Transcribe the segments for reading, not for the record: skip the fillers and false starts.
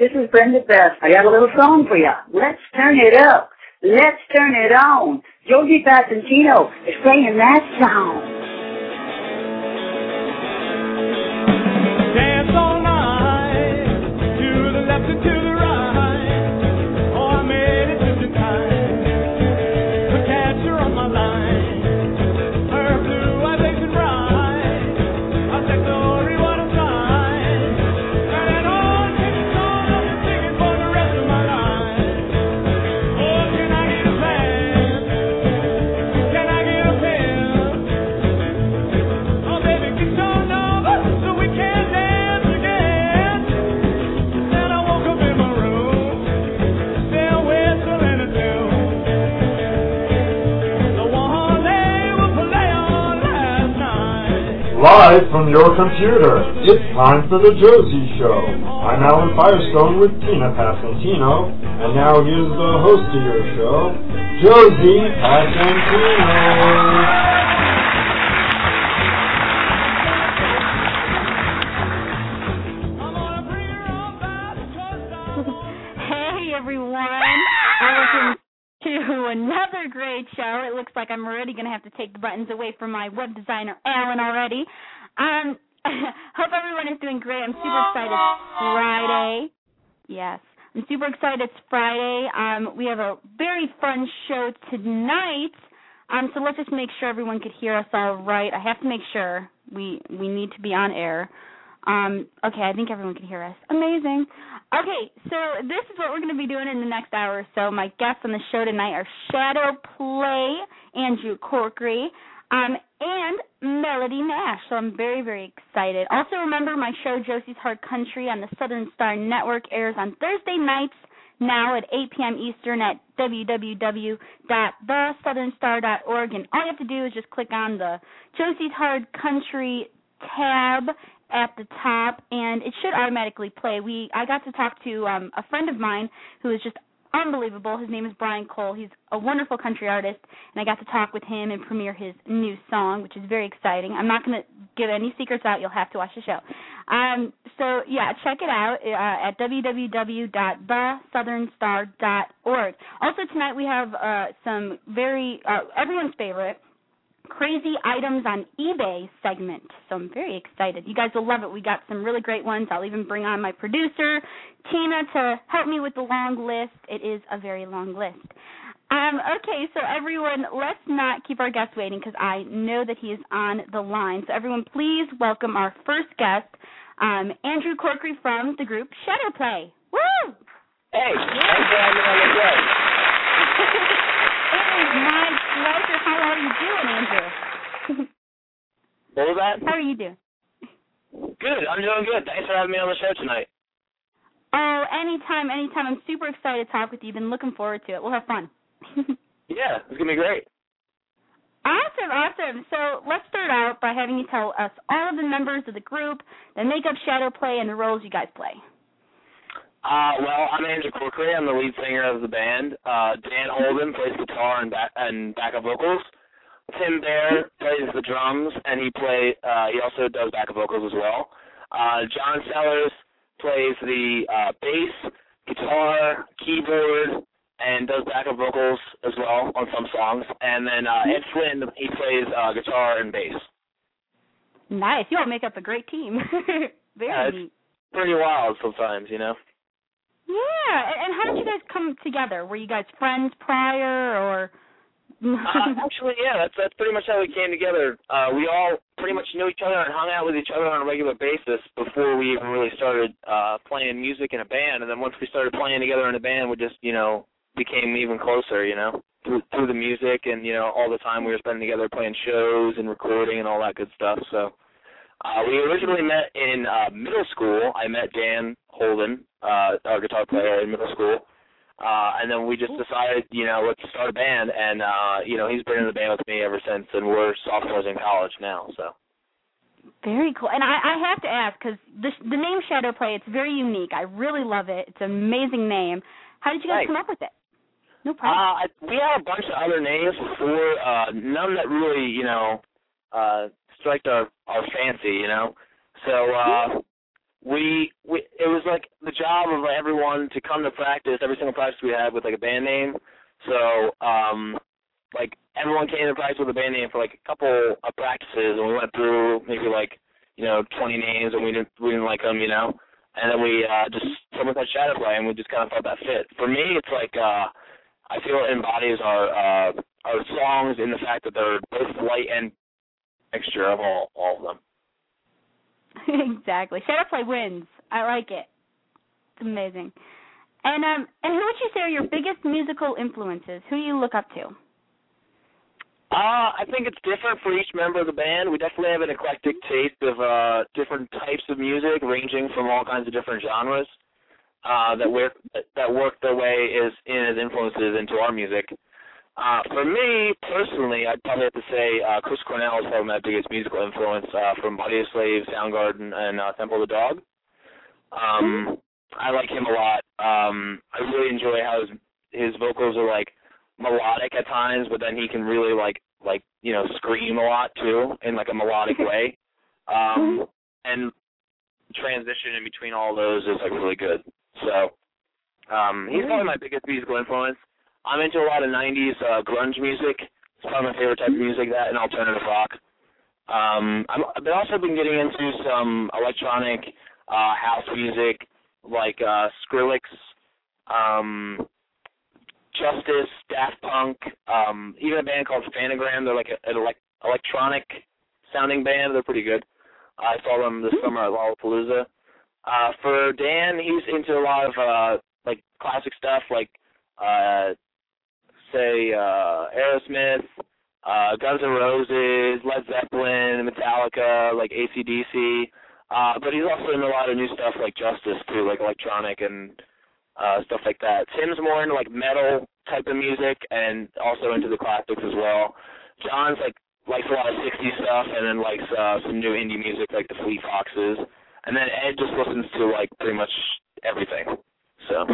This is Brenda Best. I got a little song for you. Let's turn it up. Let's turn it on. Josie Passantino is playing that song. Dance all night, to the left and to the right. Oh, I made it just in time to catch her on my line. Her blue eyes blazing bright. I said, glory, what a sight. Turn it on, take the song up and sing it for the rest of my life. Oh, can I get a plan? Can I get a pen? Oh, baby, get your number so we can dance again. Then I woke up in my room, still whistling a tune. The one they would play on last night. Live from your computer, it's time for the Josie Show. I'm Alan Firestone with Tina Passantino, and now here's the host of your show, Josie Passantino. I'm gonna bring her on by the coast. Hey everyone, welcome to another great show. It looks like I'm already going to have to take the buttons away from my web designer, Alan, already. Hope everyone is doing great. I'm super excited. It's Friday. Yes, I'm super excited. It's Friday. We have a very fun show tonight. So let's just make sure everyone could hear us all right. I have to make sure we need to be on air. Okay, I think everyone can hear us. Amazing. Okay, so this is what we're going to be doing in the next hour or so. My guests on the show tonight are Shadow Play, Andrew Corkery, and Melody Nash. So I'm very, very excited. Also remember my show, Josie's Hard Country, on the Southern Star Network airs on Thursday nights now at 8 p.m. Eastern at www.thesouthern.org. And all you have to do is just click on the Josie's Hard Country tab at the top, and it should automatically play. I got to talk to a friend of mine who is just unbelievable. His name is Brian Cole. He's a wonderful country artist, and I got to talk with him and premiere his new song, which is very exciting. I'm not going to give any secrets out. You'll have to watch the show. So, yeah, check it out at www.thesouthern.org. Also, tonight we have some everyone's favorite, Crazy Items on eBay segment, so I'm very excited. You guys will love it. We got some really great ones. I'll even bring on my producer, Tina, to help me with the long list. It is a very long list. Okay, so everyone, let's not keep our guest waiting because I know that he is on the line. So everyone, please welcome our first guest, Andrew Corkery from the group Shadow Play. Woo! Hey, thanks for having me on the show. It is my pleasure. How are you doing, Andrew? What was that? How are you doing? Good. I'm doing good. Thanks for having me on the show tonight. Oh, anytime. I'm super excited to talk with you. Been looking forward to it. We'll have fun. Yeah, it's going to be great. Awesome. So let's start out by having you tell us all of the members of the group that make up Shadow Play and the roles you guys play. Well, I'm Andrew Corkery. I'm the lead singer of the band. Dan Holden plays guitar and backup vocals. Tim Bear plays the drums, and he also does backup vocals as well. John Sellers plays the bass, guitar, keyboard, and does backup vocals as well on some songs. And then Ed Flynn, he plays guitar and bass. Nice. You all make up a great team. Very neat. It's pretty wild sometimes, you know. Yeah, and how did you guys come together? Were you guys friends prior, or? Actually, yeah, that's pretty much how we came together. We all pretty much knew each other and hung out with each other on a regular basis before we even really started playing music in a band. And then once we started playing together in a band, we just, became even closer, through the music and, all the time we were spending together playing shows and recording and all that good stuff. So we originally met in middle school. I met Dan Holden, our guitar player, in middle school. And then we just decided, let's start a band. And, he's been in the band with me ever since, and we're sophomores in college now. So. Very cool. And I have to ask, because the name Shadow Play, it's very unique. I really love it. It's an amazing name. How did you guys come up with it? No problem. We had a bunch of other names before, none that really, struck our fancy, So it was like the job of everyone to come to practice, every single practice we had with like a band name. So like everyone came to practice with a band name for like a couple of practices, and we went through maybe like 20 names, and we didn't like them, and then we just someone said Shadowplay, and we just kind of thought that fit. For me, it's like I feel it embodies our songs in the fact that they're both light and mixture of all of them. Exactly. Shadowplay wins. I like it. It's amazing. And who would you say are your biggest musical influences? Who do you look up to? I think it's different for each member of the band. We definitely have an eclectic taste of different types of music, ranging from all kinds of different genres that work their way as influences into our music. For me, personally, I'd probably have to say Chris Cornell is probably my biggest musical influence from Audioslave, Soundgarden, and Temple of the Dog. I like him a lot. I really enjoy how his vocals are like melodic at times, but then he can really like scream a lot too in like a melodic way. And transition in between all those is like really good. So he's probably my biggest musical influence. I'm into a lot of 90s grunge music. It's probably my favorite type of music, that and alternative rock. I've also been getting into some electronic house music, like Skrillex, Justice, Daft Punk, even a band called Phanogram. They're like an electronic sounding band. They're pretty good. I saw them this summer at Lollapalooza. For Dan, he's into a lot of like classic stuff, like Aerosmith, Guns N' Roses, Led Zeppelin, Metallica, like AC/DC. But he's also into a lot of new stuff like Justice too, like electronic and stuff like that. Tim's more into like metal type of music and also into the classics as well. John's likes a lot of 60s stuff and then likes some new indie music like the Fleet Foxes. And then Ed just listens to like pretty much everything. So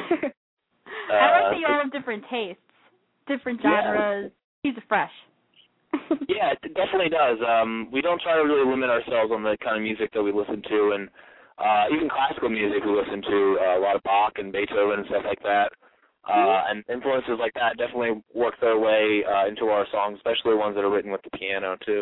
I like that you all have different tastes, different genres. He's fresh. Yeah, it definitely does. We don't try to really limit ourselves on the kind of music that we listen to, and even classical music we listen to, a lot of Bach and Beethoven and stuff like that. And influences like that definitely work their way into our songs, especially ones that are written with the piano, too.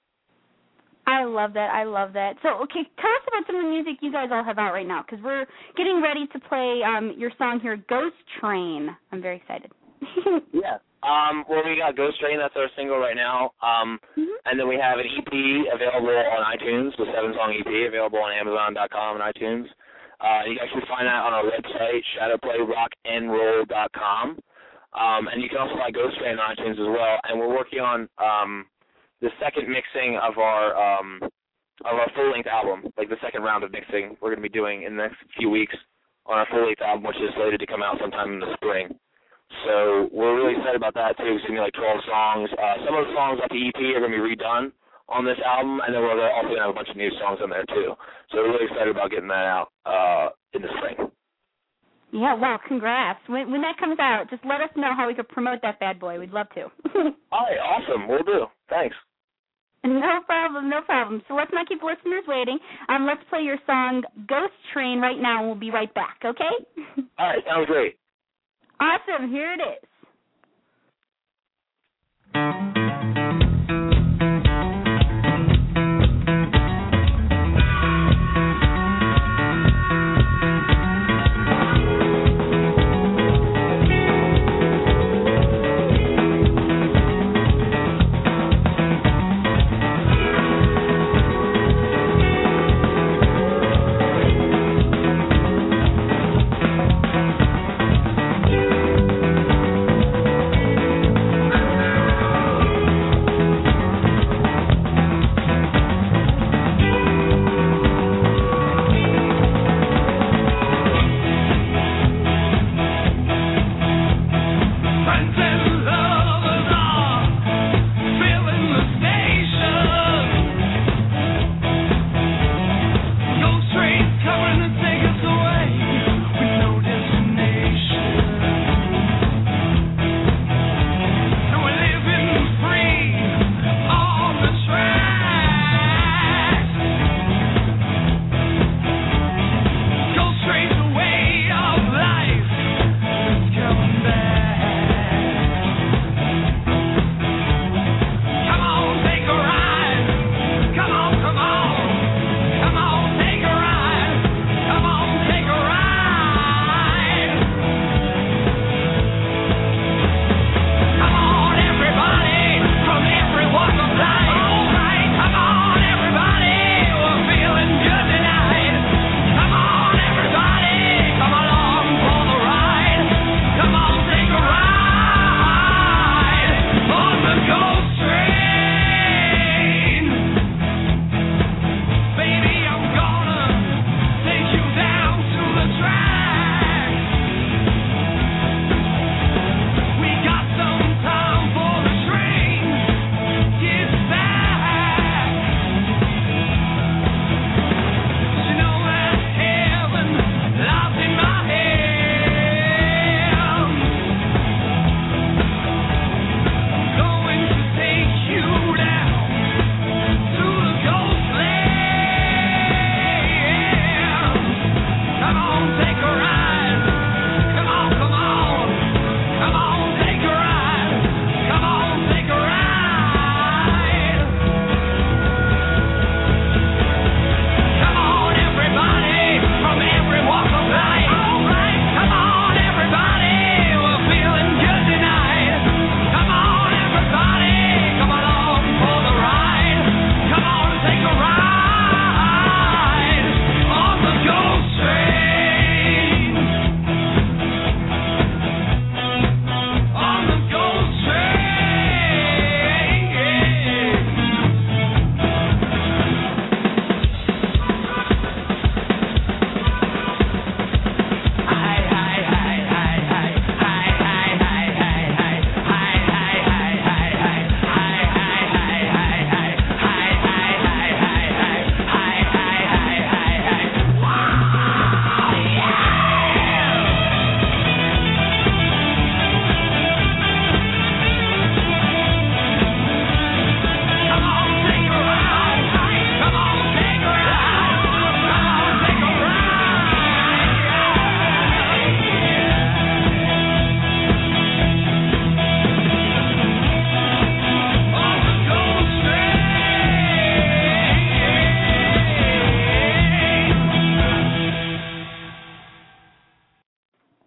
I love that. I love that. So, okay, tell us about some of the music you guys all have out right now, because we're getting ready to play your song here, Ghost Train. I'm very excited. Yeah. Well, we got Ghost Train. That's our single right now. And then we have an EP available on iTunes, the 7-song EP available on Amazon.com and iTunes. You guys can find that on our website, shadowplayrockandroll.com. And you can also find Ghost Train on iTunes as well. And we're working on the second mixing of our full-length album, like the second round of mixing we're going to be doing in the next few weeks on our full-length album, which is slated to come out sometime in the spring. So we're really excited about that, too. It's going to be like 12 songs. Some of the songs off the EP are going to be redone on this album, and then we're also going to have a bunch of new songs on there, too. So we're really excited about getting that out in the spring. Yeah, well, congrats. When that comes out, just let us know how we could promote that bad boy. We'd love to. All right, awesome. We'll do. Thanks. No problem, no problem. So let's not keep listeners waiting. Let's play your song, Ghost Train, right now, and we'll be right back, okay? All right, sounds great. Awesome, here it is.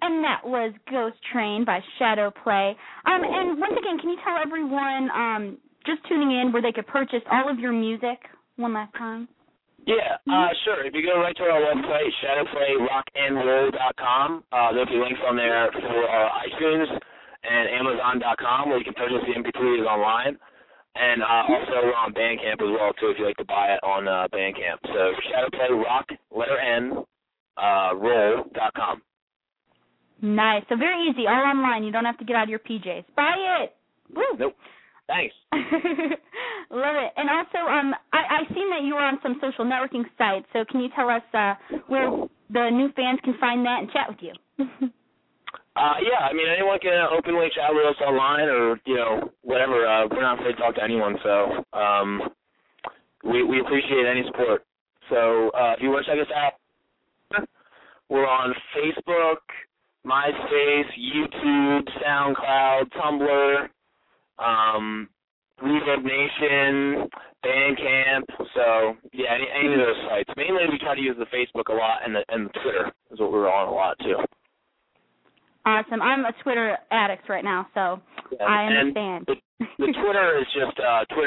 And that was Ghost Train by Shadow Play. And once again, can you tell everyone just tuning in where they could purchase all of your music one last time? Yeah, sure. If you go right to our website, shadowplayrockandroll.com, there'll be links on there for iTunes and Amazon.com where you can purchase the MP3s online. And also we're on Bandcamp as well, too, if you like to buy it on Bandcamp. So shadowplayrock.roll.com. Nice. So very easy, all online. You don't have to get out of your PJs. Buy it. Woo. Nope. Thanks. Love it. And also, I've seen that you were on some social networking sites. So can you tell us where the new fans can find that and chat with you? Yeah, I mean, anyone can openly chat with us online or, whatever. We're not afraid to talk to anyone, so we appreciate any support. So if you want to check us out, we're on Facebook, MySpace, YouTube, SoundCloud, Tumblr, Reverb Nation, Bandcamp. So, yeah, any of those sites. Mainly we try to use the Facebook a lot and the Twitter is what we're on a lot, too. Awesome. I'm a Twitter addict right now, so yeah, I understand. The Twitter is just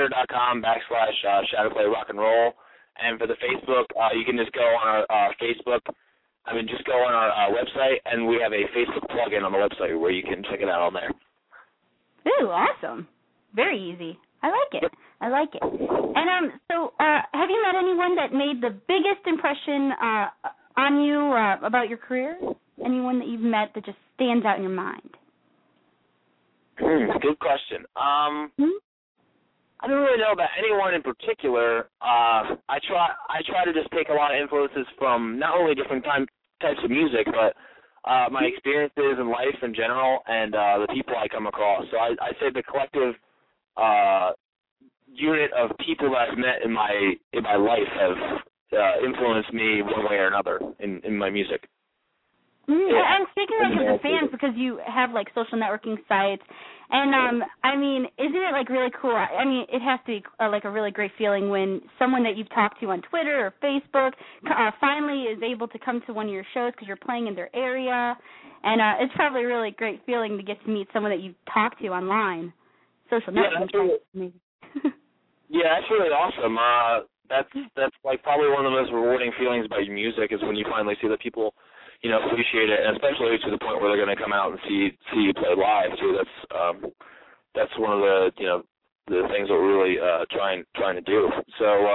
twitter.com/shadowplayrockandroll. And for the Facebook, you can just go on our Facebook. Just go on our website, and we have a Facebook plugin on the website where you can check it out on there. Ooh, awesome. Very easy. I like it. I like it. And so have you met anyone that made the biggest impression on you about your career? Anyone that you've met that just stands out in your mind? Good question. I don't really know about anyone in particular. I try to just take a lot of influences from not only different types of music, but my experiences in life in general and the people I come across. So I say the collective unit of people that I've met in my life have influenced me one way or another in my music. Yeah. And speaking of the fans, because you have like social networking sites, and isn't it like really cool? It has to be like a really great feeling when someone that you've talked to on Twitter or Facebook finally is able to come to one of your shows because you're playing in their area, and it's probably a really great feeling to get to meet someone that you've talked to online. Social networking. Yeah, that's really awesome. That's like probably one of the most rewarding feelings about your music is when you finally see that people appreciate it, and especially to the point where they're going to come out and see you play live too. That's one of the the things that we're really trying to do. So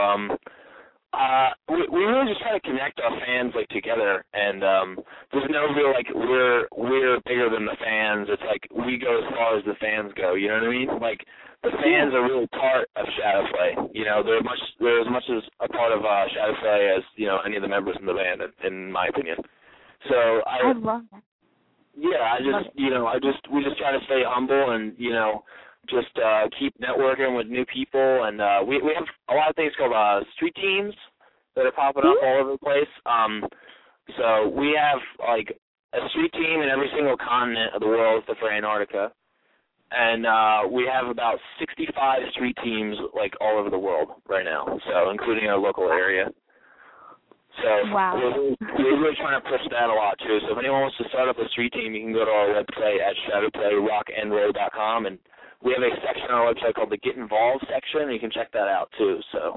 we really just try to connect our fans like together, and there's no real like we're bigger than the fans. It's like we go as far as the fans go. You know what I mean? Like the fans are really part of Shadowplay. They're as much as a part of Shadowplay as any of the members in the band, in my opinion. So I love that. Yeah, we just try to stay humble and just keep networking with new people, and we have a lot of things called street teams that are popping up all over the place. So we have like a street team in every single continent of the world except for Antarctica, and we have about 65 street teams like all over the world right now, so including our local area. So wow. we're really trying to push that a lot, too. So if anyone wants to start up a street team, you can go to our website at shadowplayrockandroll.com, and we have a section on our website called the Get Involved section, and you can check that out, too. So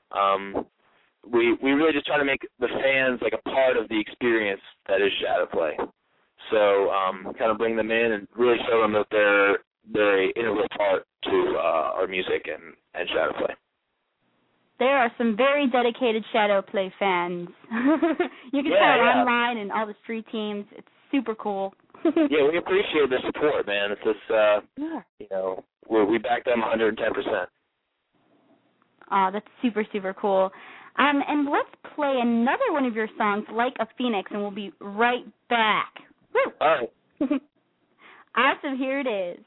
we really just try to make the fans like a part of the experience that is Shadowplay. So kind of bring them in and really show them that they're an integral part to our music and Shadowplay. There are some very dedicated Shadowplay fans. You can tell online and all the street teams. It's super cool. Yeah, we appreciate the support, man. It's just, we back them 110%. Oh, that's super, super cool. And let's play another one of your songs, Like a Phoenix, and we'll be right back. Woo! All right. Awesome, here it is.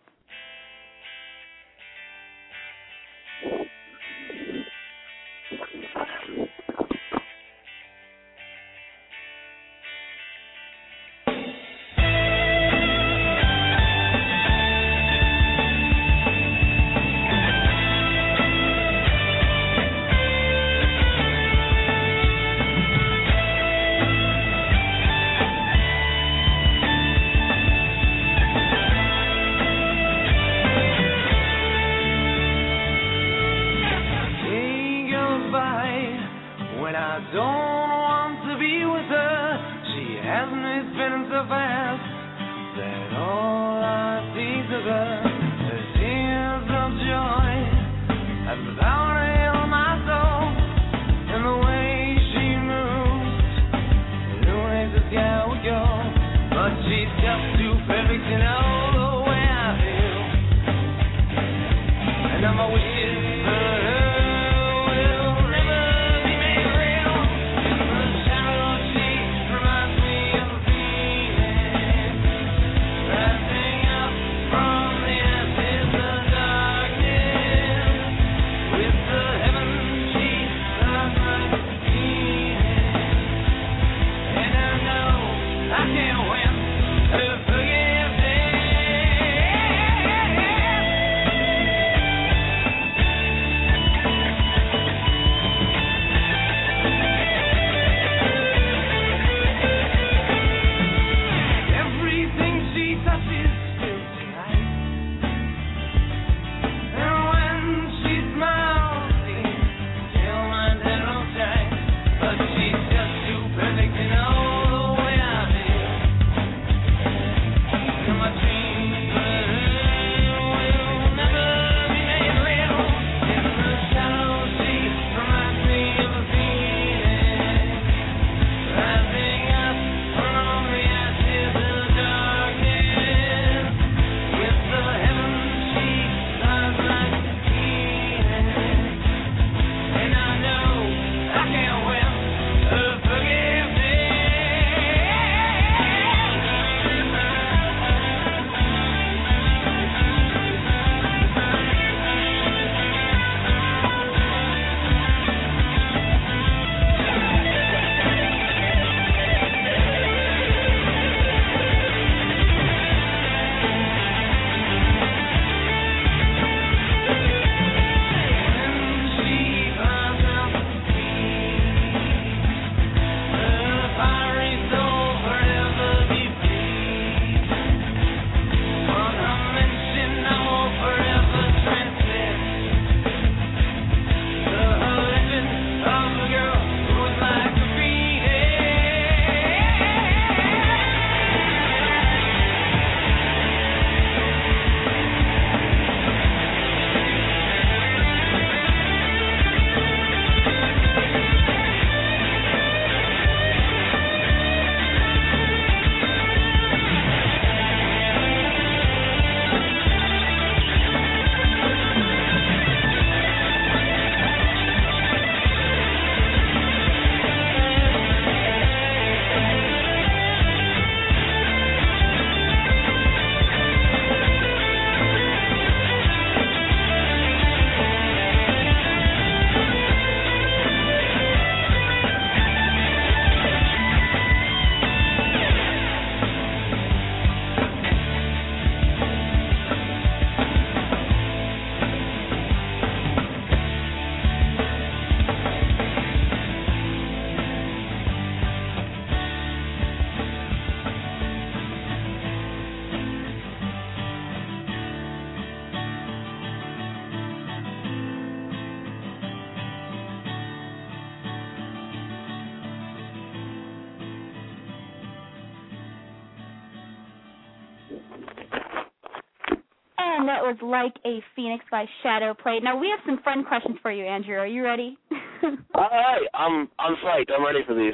And that was Like a Phoenix by Shadow Plate. Now, we have some fun questions for you, Andrew. Are you ready? All right. I'm psyched. I'm ready for these.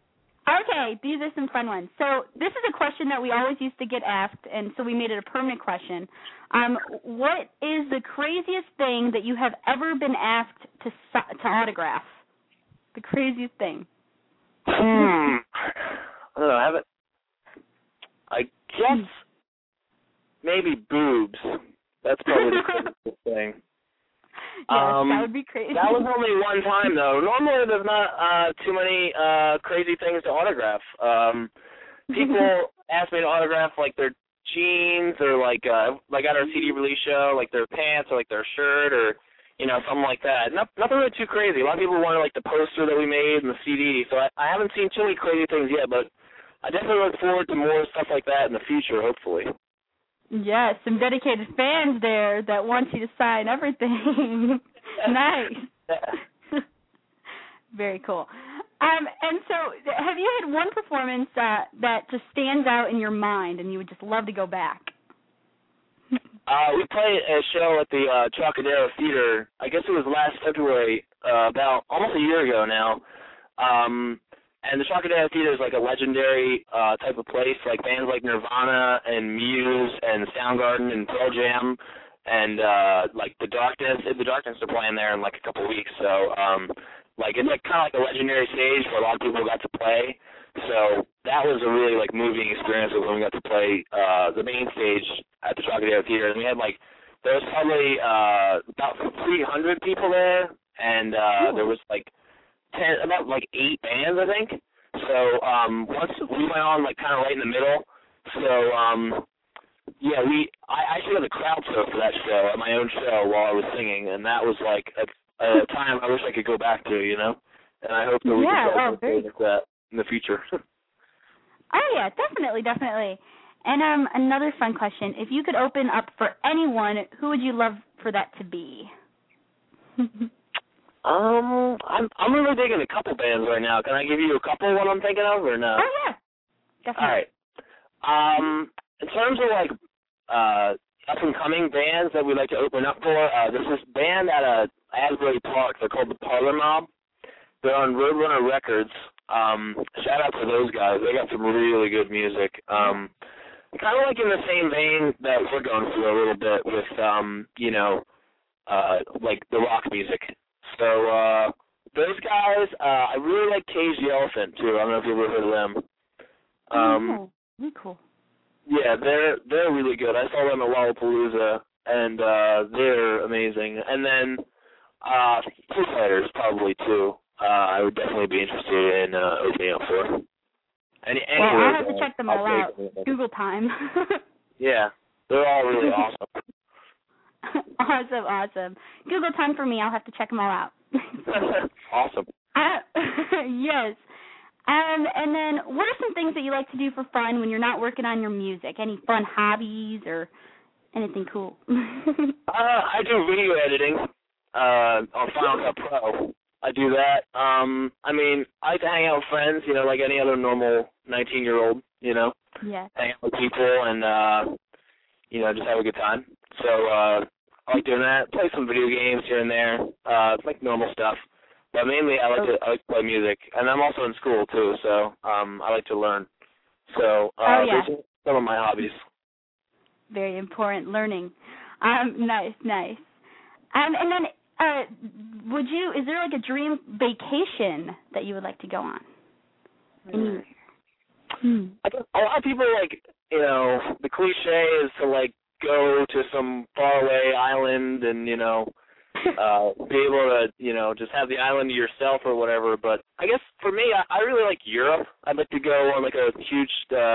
Okay, these are some fun ones. So this is a question that we always used to get asked, and so we made it a permanent question. What is the craziest thing that you have ever been asked to autograph? The craziest thing. I don't know. I guess maybe boobs. That's probably the craziest thing. Yes, that would be crazy. That was only one time, though. Normally, there's not too many crazy things to autograph. People ask me to autograph, like, their jeans or, like at our CD release show, like, their pants or, like, their shirt or, you know, something like that. Nothing really too crazy. A lot of people wanted, like, the poster that we made and the CD. So I haven't seen too many crazy things yet, but I definitely look forward to more stuff like that in the future, hopefully. Yes, some dedicated fans there that want you to sign everything. Nice. Very cool. And so have you had one performance that just stands out in your mind and you would just love to go back? We played a show at the Trocadero Theater. I guess it was last February, about almost a year ago now. And the Trocadero Theater is like a legendary type of place. Like bands like Nirvana and Muse and Soundgarden and Pearl Jam and like The Darkness. The Darkness are playing there in like a couple weeks. So like it's like kind of like a legendary stage where a lot of people got to play. So that was a really like moving experience when we got to play the main stage at the Trocadero Theater. And we had like there was probably about 300 people there, and there was like about 8 bands, I think. So once we went on like kind of right in the middle. So yeah, I actually had a crowd surf for that show at my own show while I was singing, and that was like a time I wish I could go back to, you know. And I hope that we can do like that in the future. Oh yeah, definitely. And another fun question: if you could open up for anyone, who would you love for that to be? I'm really digging a couple bands right now. Can I give you a couple what I'm thinking of, or no? Oh yeah, definitely. All right. In terms of like up and coming bands that we'd like to open up for, there's this band at Asbury Park. They're called the Parlor Mob. They're on Roadrunner Records. Shout out to those guys. They got some really good music. Kind of like in the same vein that we're going through a little bit with, you know, like the rock music. So those guys, I really like Cage the Elephant too. I don't know if you've ever heard of them. Really cool. Yeah, they're really good. I saw them at Lollapalooza, and they're amazing. And then Foo Fighters probably too. I would definitely be interested in opening up for. I'll have to check them all out. Google time. Yeah, they're all really awesome. Awesome. Google time for me. I'll have to check them all out. Awesome. Yes. And then what are some things that you like to do for fun when you're not working on your music? Any fun hobbies or anything cool? I do video editing on Final Cut Pro. I do that. I mean, I like to hang out with friends, you know, like any other normal 19-year-old, you know. Yeah. Hang out with people and, you know, just have a good time. So I like doing that. Play some video games here and there, like normal stuff. But mainly I like to play music. And I'm also in school, too, so I like to learn. So those are some of my hobbies. Very important, learning. Nice. And then is there like a dream vacation that you would like to go on? I think a lot of people, like, you know, the cliche is to, like, go to some faraway island and, you know, be able to, you know, just have the island to yourself or whatever. But I guess for me, I really like Europe. I'd like to go on, like, a huge,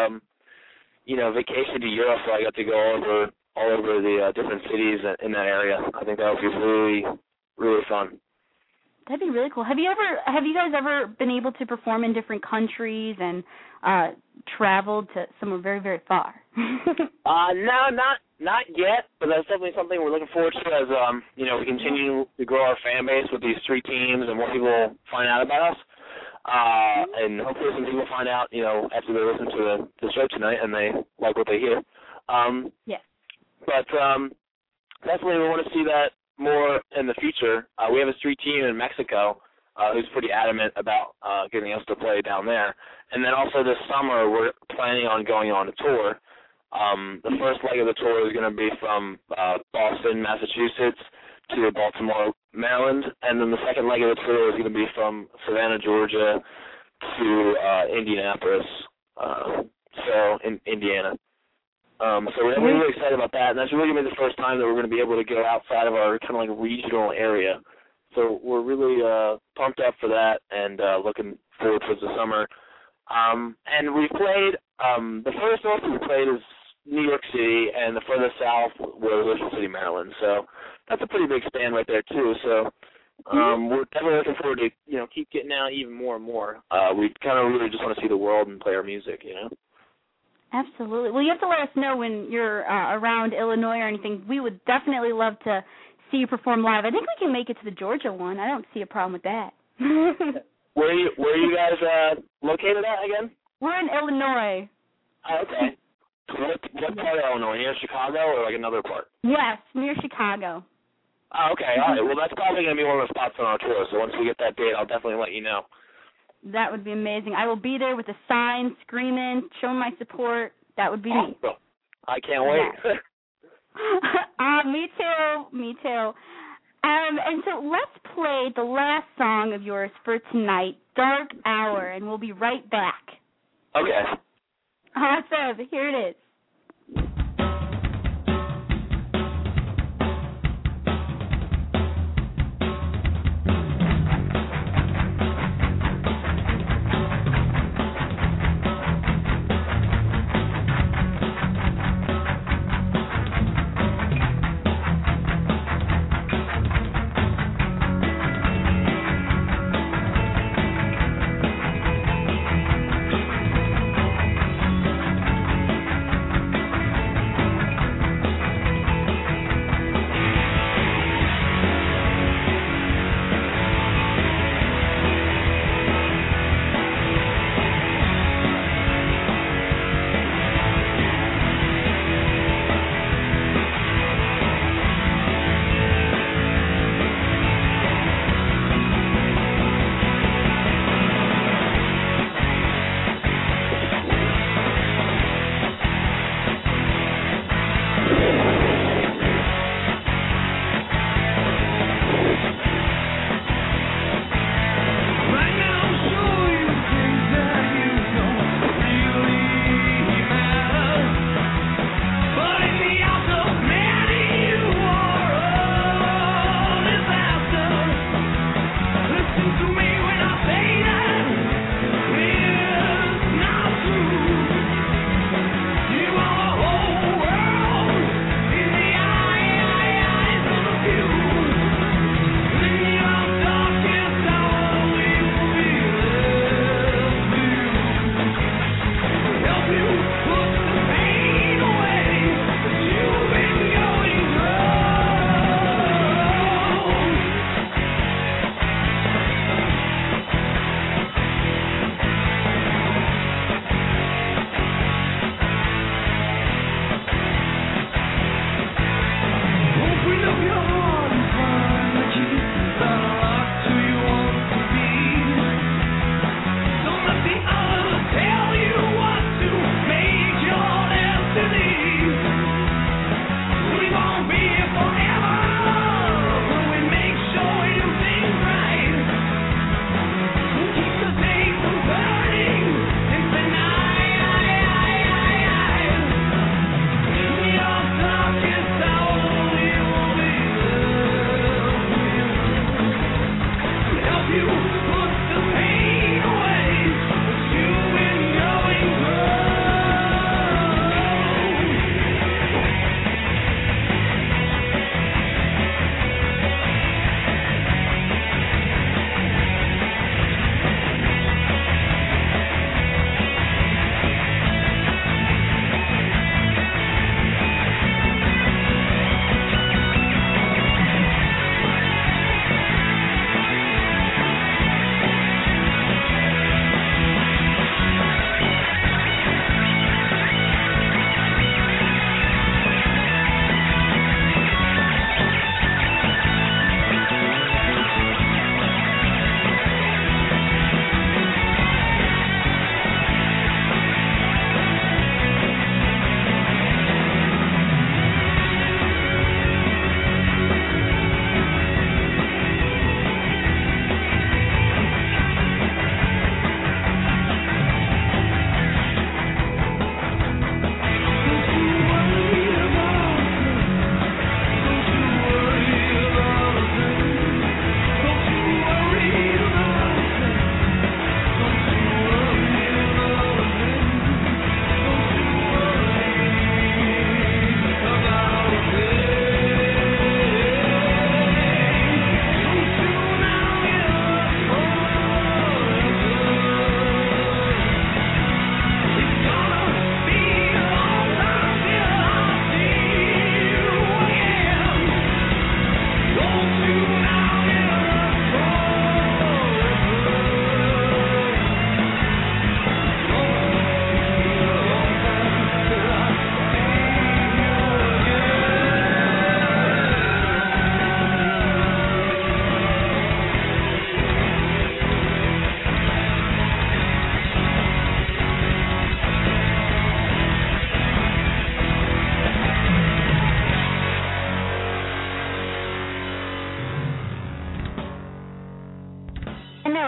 you know, vacation to Europe where I got to go all over the different cities in that area. I think that would be really, really fun. That'd be really cool. Have you guys ever been able to perform in different countries and traveled to somewhere very, very far? No, not yet, but that's definitely something we're looking forward to as you know, we continue to grow our fan base with these 3 teams and more people find out about us. And hopefully some people find out, you know, after they listen to the show tonight and they like what they hear. Yeah. But definitely we want to see that more in the future. We have a street team in Mexico who's pretty adamant about getting us to play down there. And then also this summer we're planning on going on a tour. The first leg of the tour is going to be from Boston, Massachusetts to Baltimore, Maryland. And then the second leg of the tour is going to be from Savannah, Georgia to Indianapolis, so in Indiana. So we're really excited about that, and that's really going to be the first time that we're going to be able to go outside of our kind of like regional area. So we're really pumped up for that and looking forward towards the summer. And we played, the furthest north we played is New York City, and the furthest south was Ocean City, Maryland. So that's a pretty big span right there, too. So we're definitely looking forward to, you know, keep getting out even more and more. We kind of really just want to see the world and play our music, you know. Absolutely. Well, you have to let us know when you're around Illinois or anything. We would definitely love to see you perform live. I think we can make it to the Georgia one. I don't see a problem with that. Where are you guys located at again? We're in Illinois. Okay. What part of Illinois? Near Chicago or like another part? Yes, near Chicago. Oh, okay. All right. Well, that's probably going to be one of the spots on our tour. So once we get that date, I'll definitely let you know. That would be amazing. I will be there with a sign, screaming, showing my support. That would be me. Oh, I can't wait. Me too. And so let's play the last song of yours for tonight, Dark Hour, and we'll be right back. Okay. Awesome. Here it is.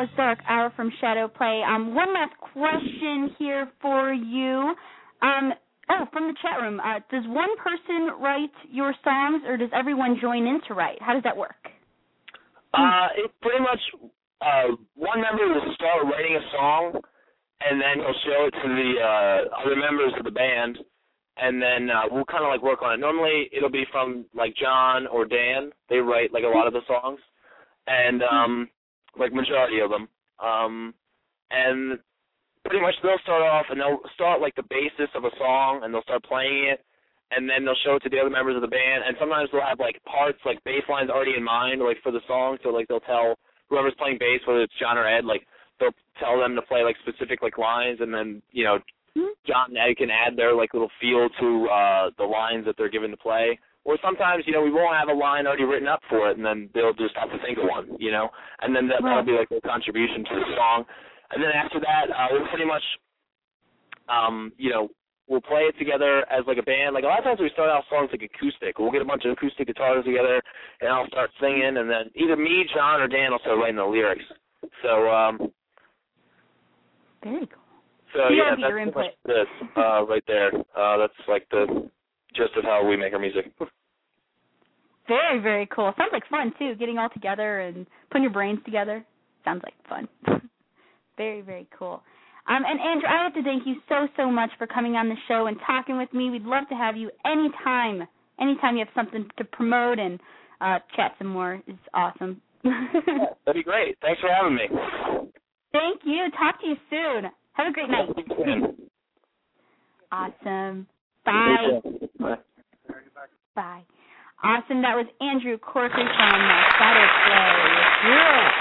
Shadow's Dark Hour from Shadow Play. One last question here for you. From the chat room, does one person write your songs, or does everyone join in to write? How does that work? It pretty much, one member will start writing a song, and then he'll show it to the other members of the band, and then we'll kind of like work on it. Normally, it'll be from like John or Dan. They write like a lot of the songs, and like majority of them. And pretty much they'll start off and they'll start like the basis of a song and they'll start playing it, and then they'll show it to the other members of the band, and sometimes they'll have like parts, like bass lines already in mind, like for the song, so like they'll tell whoever's playing bass, whether it's John or Ed, like they'll tell them to play like specific like lines, and then, you know, John and Ed can add their like little feel to the lines that they're given to play. Or sometimes, you know, we won't have a line already written up for it, and then they'll just have to think of one, you know, and then that'll be like their contribution to the song. And then after that, we'll pretty much, you know, we'll play it together as like a band. Like a lot of times we start out songs like acoustic. We'll get a bunch of acoustic guitars together, and I'll start singing, and then either me, John, or Dan will start writing the lyrics. So, very cool. So yeah, that's pretty much this right there. That's like the gist of how we make our music. Very, very cool. Sounds like fun too. Getting all together and putting your brains together. Sounds like fun. Very, very cool. And Andrew, I have to thank you so much for coming on the show and talking with me. We'd love to have you anytime you have something to promote and chat some more. It's awesome. That'd be great. Thanks for having me. Thank you. Talk to you soon. Have a great night. Awesome. Bye. Bye. Awesome. That was Andrew Corker from Shadow Play. Yeah.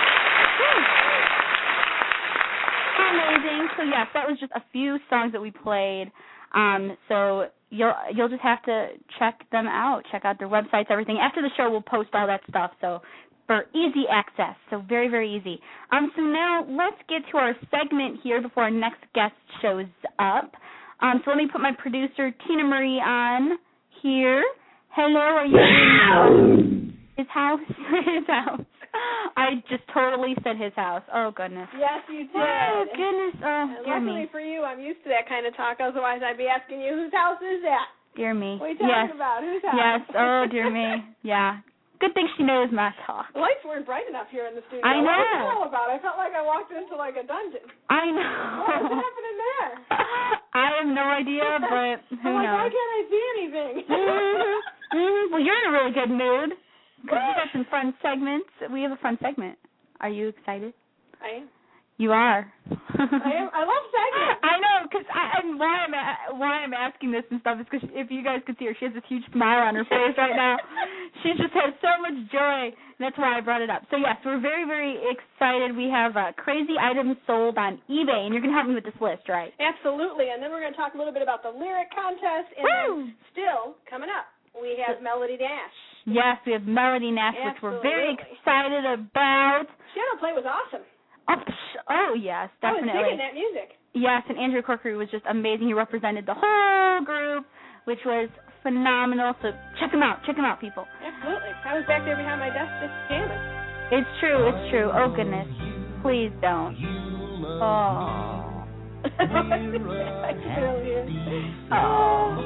Amazing. So yes, that was just a few songs that we played. So you'll just have to check them out. Check out their websites, everything. After the show, we'll post all that stuff. So for easy access. So very, very easy. So now let's get to our segment here before our next guest shows up. So let me put my producer Tina Marie on here. Hello, are you in his house? His house. I just totally said his house. Oh, goodness. Yes, you did. Oh, goodness. Oh, dear luckily me. for you, I'm used to that kind of talk. Otherwise, I'd be asking you, whose house is that? Dear me. What are you talking about? Whose house? Yes. Oh, dear me. Yeah. Good thing she knows my talk. The lights weren't bright enough here in the studio. I know. What was the hell about? I felt like I walked into like a dungeon. I know. What's happening there? I have no idea, but who knows? Why can't I see anything? Well, you're in a really good mood because we got some fun segments. We have a fun segment. Are you excited? I am. You are. I am. I love segments. I know, because why I'm asking this and stuff is because if you guys could see her, she has this huge smile on her face right now. She just has so much joy. And that's why I brought it up. So, yes, we're very, very excited. We have crazy items sold on eBay, and you're going to help me with this list, right? Absolutely. And then we're going to talk a little bit about the lyric contest. And then still coming up, we have Melody Nash. Yes, we have Melody Nash, which we're very excited about. Shadow Play was awesome. Oh, yes, definitely. I was digging that music. Yes, and Andrew Corkery was just amazing. He represented the whole group, which was phenomenal. So check him out, people. Absolutely. I was back there behind my desk just jamming. It's true. Oh, goodness. Please don't. Oh. I can barely hear. Oh.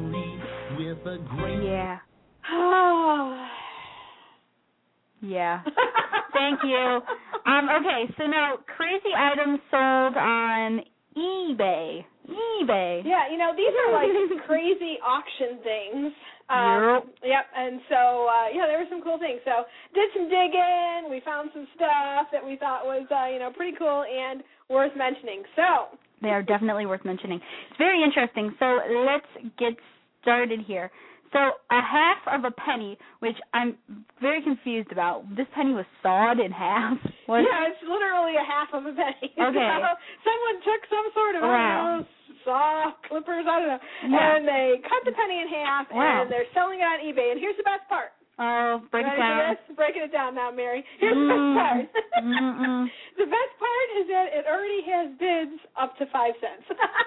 Yeah. Oh. Yeah. Thank you. Okay, so now crazy items sold on eBay. Yeah, you know, these are like crazy auction things. Yep, and so, there were some cool things. So did some digging. We found some stuff that we thought was, pretty cool and worth mentioning. So they are definitely worth mentioning. It's very interesting. So let's get started here. So a half of a penny, which I'm very confused about. This penny was sawed in half. Yeah, it's literally a half of a penny. Okay. Someone took some sort of saw, clippers, I don't know, and they cut the penny in half, and they're selling it on eBay. And here's the best part. Oh, break it down. Breaking it down now, Mary. Here's the best part. The best part is that it already has bids up to 5 cents.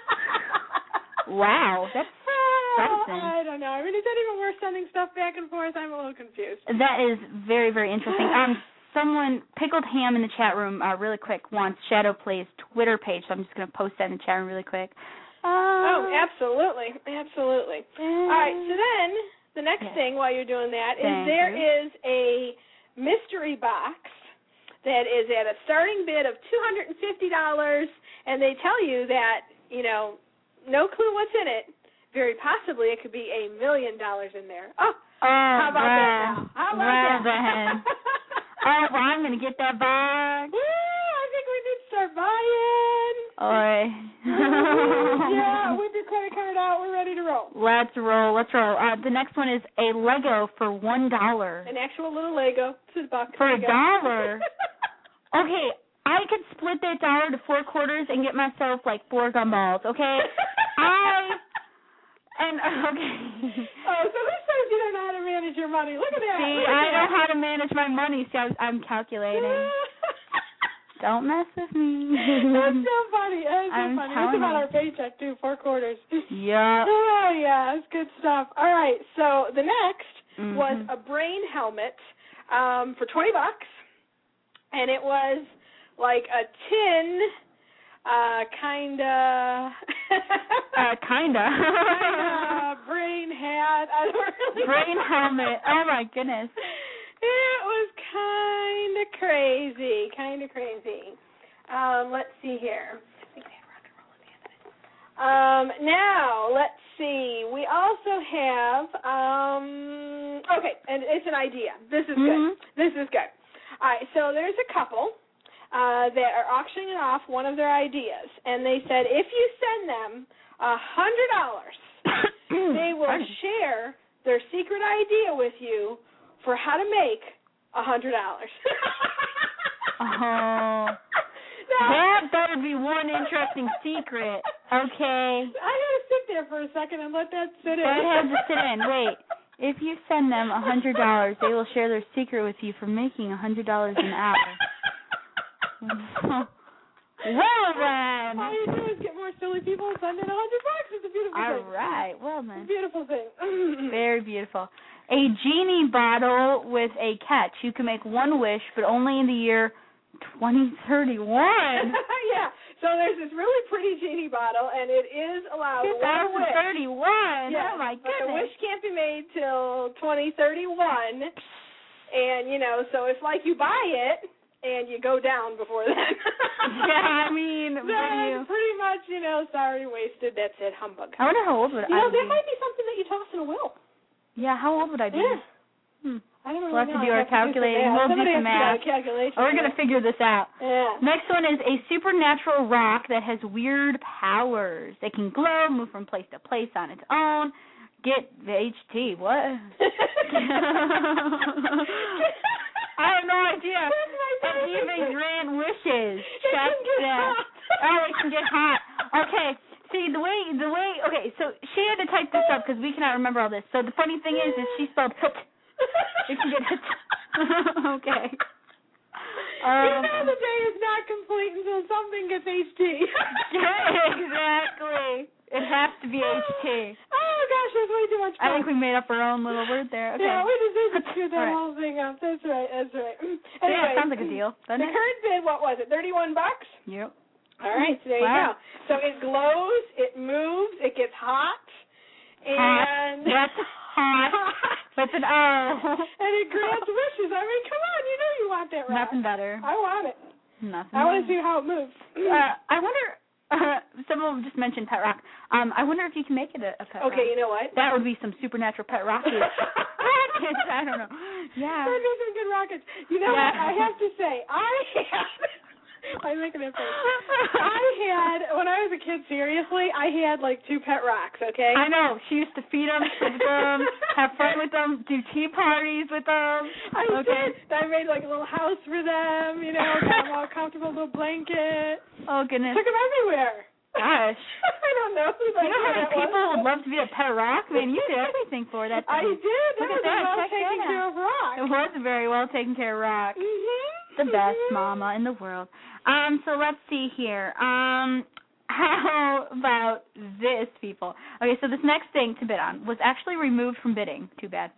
Wow, that's interesting. I don't know. I mean, is that even worth sending stuff back and forth? I'm a little confused. That is very, very interesting. someone, Pickled Ham in the chat room, really quick, wants Shadow Play's Twitter page, so I'm just going to post that in the chat room really quick. Absolutely. Absolutely. All right, so then the next thing while you're doing that is there is a mystery box that is at a starting bid of $250, and they tell you that, no clue what's in it. Very possibly it could be $1 million in there. How about that now? How about that? Well, I'm going to get that box. I think we need to start buying. Yeah, whip your credit card out. We're ready to roll. Let's roll. The next one is a Lego for $1. An actual little Lego. For $1. Okay, I could split that dollar to 4 quarters and get myself like 4 gumballs, okay? Okay. So who says you don't know how to manage your money? Look at that. See, I know how to manage my money. See, I'm calculating. Don't mess with me. That's so funny. I'm It's about our paycheck, too, 4 quarters. Yeah. Oh, yeah, it's good stuff. All right, so the next was a brain helmet for $20, and it was like a tin... kinda brain hat. I don't really brain helmet. Oh my goodness. It was kind of crazy. Let's see here. I think we had rock and roll at the end of it. Now let's see. We also have okay, and it's an idea. This is good. All right, so there's a couple that are auctioning off one of their ideas, and they said if you send them $100, they will share their secret idea with you for how to make $100. That better be one interesting secret, okay? I gotta sit there for a second and let that sit in. That has to sit in. Wait. If you send them $100, they will share their secret with you for making $100 an hour. Well then. All you do is get more silly people and send in $100. It's a beautiful thing. All right. Well then. It's a beautiful thing. Very beautiful. A genie bottle with a catch. You can make one wish, but only in the year 2031. Yeah. So there's this really pretty genie bottle, and it is allowed 2031. Yeah, oh my goodness. But the wish can't be made till 2031. And so it's like you buy it and you go down before then. Yeah, I mean, then pretty much, sorry, wasted. That's it, humbug. I wonder how old would I be. That might be something that you toss in a will. Yeah, how old would I be? Yeah. I don't We'll have to do our calculating. We'll do some math. We're going to figure this out. Yeah. Next one is a supernatural rock that has weird powers. It can glow, move from place to place on its own. Get the HT. What? I have no idea. And even grant wishes. Check that. It can get hot. Okay. See, the way, okay, so she had to type this up because we cannot remember all this. So the funny thing is she spelled hit. It can get hit. Okay. The day is not complete until something gets HT. Exactly. It has to be HT. Oh, gosh, that's way too much fun. I think we made up our own little word there. Okay. Yeah, we just need to screw that whole thing up. That's right. Anyway, sounds like a deal. The current bid, what was it, $31? Yep. All right, so there you go. So it glows, it moves, it gets hot, and... That's hot. That's an O. And it grants wishes. I mean, come on, you know you want that rock. Nothing better. I want it. Nothing I want to see how it moves. I wonder... someone just mentioned pet rock. I wonder if you can make it a pet rock. Okay, you know what? That would be some supernatural pet rockets. Rockets, I don't know. Yeah. Those are some good rockets. You know what? I have to say, I'm making it face. When I was a kid, seriously, I had like 2 pet rocks, okay? I know. She used to feed them, with them, have fun with them, do tea parties with them. I did. I made like a little house for them, got them all comfortable, little blanket. Oh, goodness. Took them everywhere. Gosh. I don't know. You know how many people would love to be a pet rock? Man, you did everything for that thing. I did. Look That was at a well-taken care of rock. It was a very well-taken care of rock. Mm-hmm. The best mama in the world. So let's see here. How about this, people? Okay, so this next thing to bid on was actually removed from bidding. Too bad.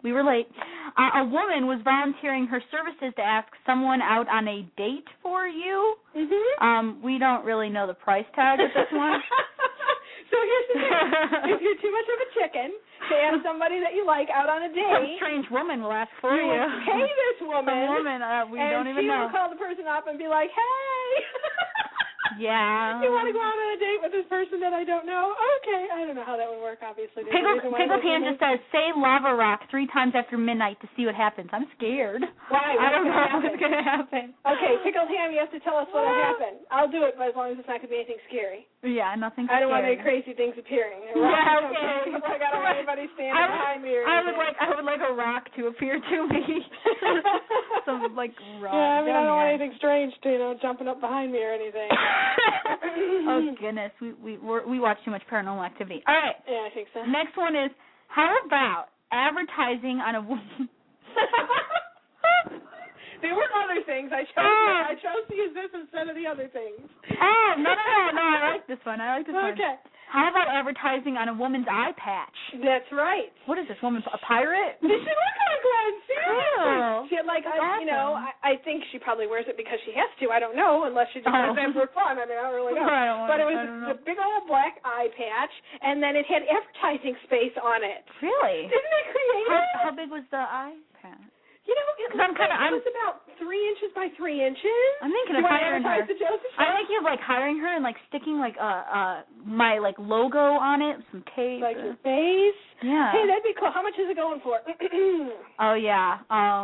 We were late. A woman was volunteering her services to ask someone out on a date for you. Mm-hmm. We don't really know the price tag at this one. So here's the thing. If you're too much of a chicken to ask somebody that you like out on a date, Some strange woman will ask for you. would pay this woman. Some woman we don't even know. And she will call the person up and be like, hey. Yeah. You want to go out on a date with this person that I don't know? Okay. I don't know how that would work, obviously. Pickle Pan just says, say lava rock 3 times after midnight to see what happens. I'm scared. Why? I don't know what's going to happen. Okay, Pickle Ham, you have to tell us what'll happen. I'll do it, but as long as it's not going to be anything scary. Yeah, nothing I don't scary. want any crazy things appearing. Yeah, okay. I got anybody standing behind me or I would like a rock to appear to me. Some like rock. Yeah, I mean, I don't want anything strange to, jumping up behind me or anything. Oh goodness, we watch too much Paranormal Activity. All right. Yeah, I think so. Next one is, how about advertising on a woman? There were other things. I chose to use this instead of the other things. Oh, no, I like this one. Okay. How about advertising on a woman's eye patch? That's right. What is this woman, a pirate? She looks like one, seriously. Oh, She had I think she probably wears it because she has to. I don't know, unless she just does that for fun. I mean, I don't really know. But it was a big old black eye patch, and then it had advertising space on it. Really? Isn't it creative? How big was the eye patch? It was about 3 inches by 3 inches. I'm thinking of hiring her. I'm thinking of hiring her and sticking my logo on it, some tape. Like your face. Yeah. Hey, that'd be cool. How much is it going for? Oh yeah.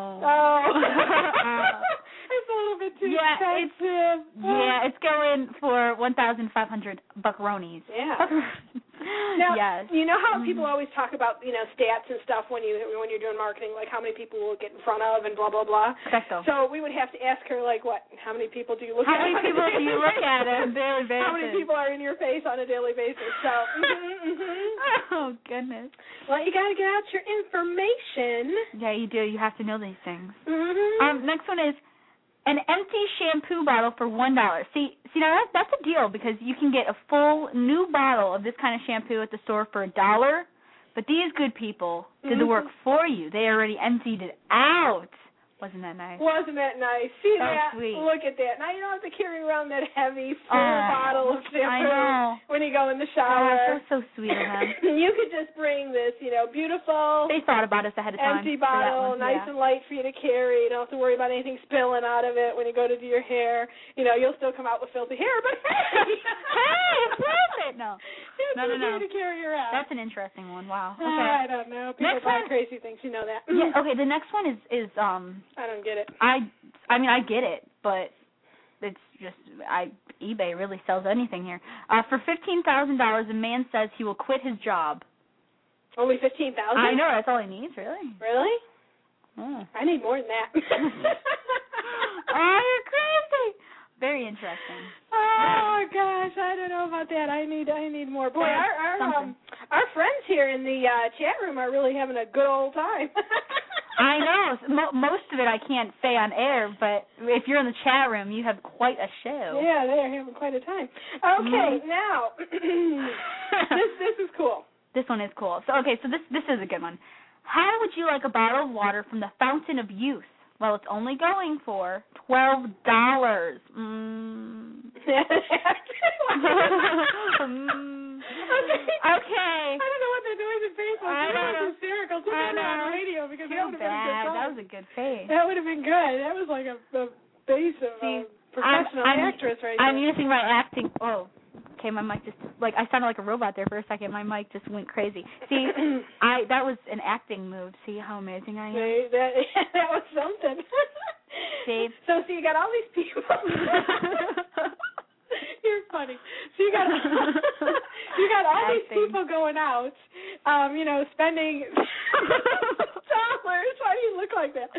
It's a little bit too expensive. It's going for 1,500 buckronies. Yeah. Now, yes. You know how people always talk about, stats and stuff when you're doing marketing, like how many people will get in front of and blah, blah, blah. Exacto. So we would have to ask her, how many people do you look at? How many people do you look at on a daily basis? How many people are in your face on a daily basis? So, Oh, goodness. Well, you got to get out your information. Yeah, you do. You have to know these things. Mm-hmm. Next one is an empty shampoo bottle for $1. See, now that's a deal because you can get a full new bottle of this kind of shampoo at the store for $1. But these good people did the work for you. They already emptied it out. Wasn't that nice? Wasn't that nice? See that? Sweet. Look at that. Now you don't have to carry around that heavy full bottle of shampoo when you go in the shower. That's so sweet of them. You could just bring this, beautiful. They thought about us ahead of time. Empty bottle, nice and light for you to carry. You don't have to worry about anything spilling out of it when you go to do your hair. You'll still come out with filthy hair, but hey! Hey, it's worth it. No. No. To carry your ass. That's an interesting one. Wow. Okay. I don't know. People buy crazy things. You know that. Yeah. Okay. The next one is I don't get it. I mean, I get it, but it's just eBay really sells anything here. For $15,000, a man says he will quit his job. Only $15,000? I know, that's all he needs, really. Really? Oh. I need more than that. Oh, you're crazy. Very interesting. Oh gosh, I don't know about that. I need more. Boy, our friends here in the chat room are really having a good old time. I know. Most of it I can't say on air, but if you're in the chat room, you have quite a show. Yeah, they're having quite a time. Okay, now this is cool. This one is cool. So this is a good one. How would you like a bottle of water from the Fountain of Youth? Well, it's only going for $12. Okay. I don't know what they're doing in Facebook. That was hysterical. Too bad on the radio because that would have been good. That was a good face. That would have been good. That was like a face of a professional actress right there. I'm using my acting. Oh. Okay, my mic just, I sounded like a robot there for a second. My mic just went crazy. See, that was an acting move. See how amazing I am? That was something. See? So you got all these people. You're funny. So you got all these people going out, spending dollars. Why do you look like that?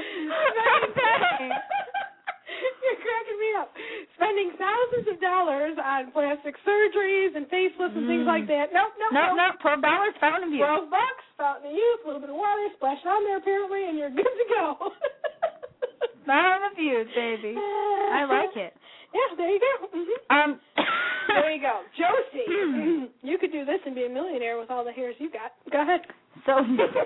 You're cracking me up. Spending thousands of dollars on plastic surgeries and facelifts and things like that. Nope. $12, Fountain of Youth. $12, Fountain of Youth, a little bit of water, splash it on there apparently, and you're good to go. Fountain of Youth, baby. I like it. Yeah, there you go. Mm-hmm. There you go. Josie, you could do this and be a millionaire with all the hairs you got. Go ahead. So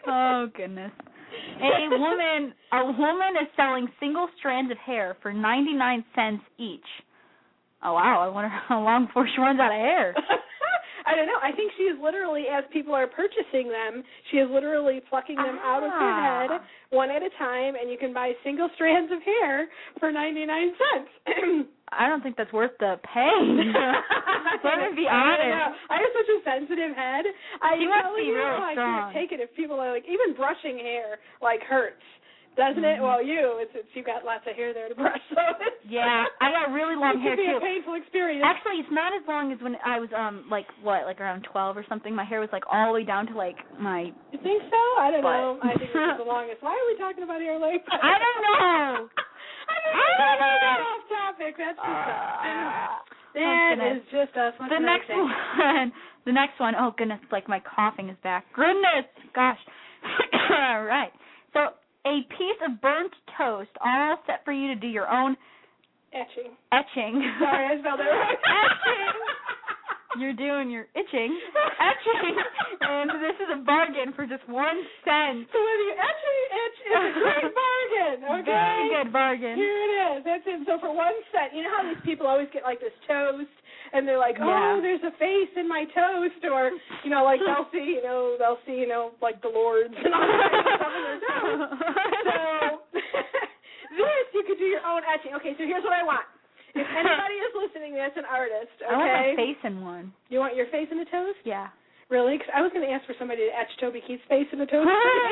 Oh, goodness. A woman is selling single strands of hair for 99 cents each. Oh, wow. I wonder how long before she runs out of hair. I don't know. I think she is literally, as people are purchasing them, she is literally plucking them out of her head one at a time, and you can buy single strands of hair for 99 cents. I don't think that's worth the pain. Let me be honest. I have such a sensitive head. She must be really strong. I can't take it if people are like, even brushing hair hurts. Doesn't it? Well, you've got lots of hair there to brush. So yeah, I got really long hair too. It could be a painful experience. Actually, it's not as long as when I was like around 12 or something. My hair was all the way down to my. You think so? I don't know. I think this is the longest. Why are we talking about hair length? I don't know. I don't know. Off topic. That's just us. That is just us. The next one. Oh goodness! My coughing is back. Goodness, gosh. All right. So. A piece of burnt toast, all set for you to do your own etching. Sorry, I spelled it right. Etching. You're doing your itching. Etching. And this is a bargain for just 1 cent. So whether you etch or you itch, it's a great bargain, okay? Very good bargain. Here it is. That's it. So for 1 cent, you know how these people always get this toast? And they're like, oh, there's a face in my toast, or they'll see, the Lords and all that kind of stuff in their toast. So this you could do your own etching. Okay, so here's what I want. If anybody is listening that's an artist, okay? I want my face in one. You want your face in a toast? Yeah. Really? Because I was going to ask for somebody to etch Toby Keith's face in a toast.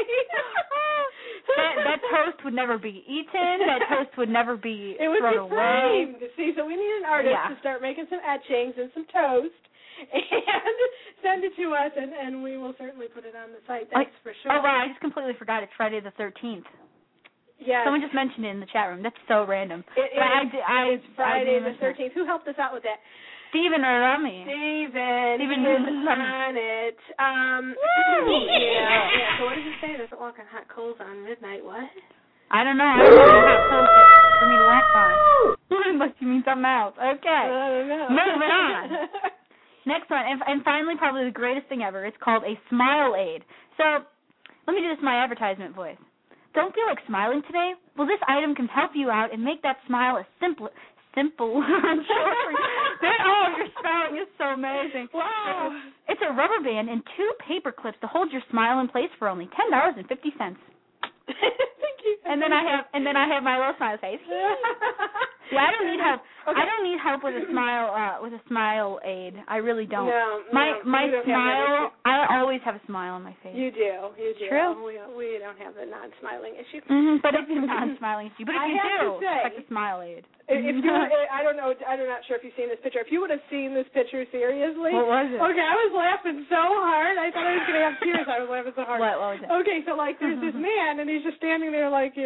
That toast would never be eaten. That toast would never be It would thrown be framed. See, so we need an artist to start making some etchings and some toast and send it to us, and we will certainly put it on the site. That's for sure. Oh, wow. I just completely forgot. It's Friday the 13th. Yeah. Someone just mentioned it in the chat room. That's so random. It's Friday the 13th. Who helped us out with that? Stephen or Rami. Stephen is on it. Yeah. So what does it say? Does it walk on hot coals on midnight? What? I don't know. I don't know hot coals for me to walk on. Unless you mean something else. Okay. I don't know. Moving on. Next one, and finally probably the greatest thing ever. It's called a Smile Aid. So let me do this in my advertisement voice. Don't feel like smiling today? Well, this item can help you out and make that smile as simple. I'm sure. Oh, your spelling is so amazing. Wow. It's a rubber band and 2 paper clips to hold your smile in place for only $10.50. Thank you. And then I have my little smile face. Yeah, I don't need help. Okay. I don't need help with a smile aid. I really don't. No, my smile. I always have a smile on my face. You do. True. We don't have the non-smiling issue. Mm-hmm, but it's a non-smiling issue. But if you do, it's like a smile aid. If you, I don't know. I'm not sure if you've seen this picture. If you would have seen this picture seriously. What was it? Okay, I was laughing so hard. I thought I was going to have tears. I was laughing so hard. What was it? Okay, so there's this man, and he's just standing there okay.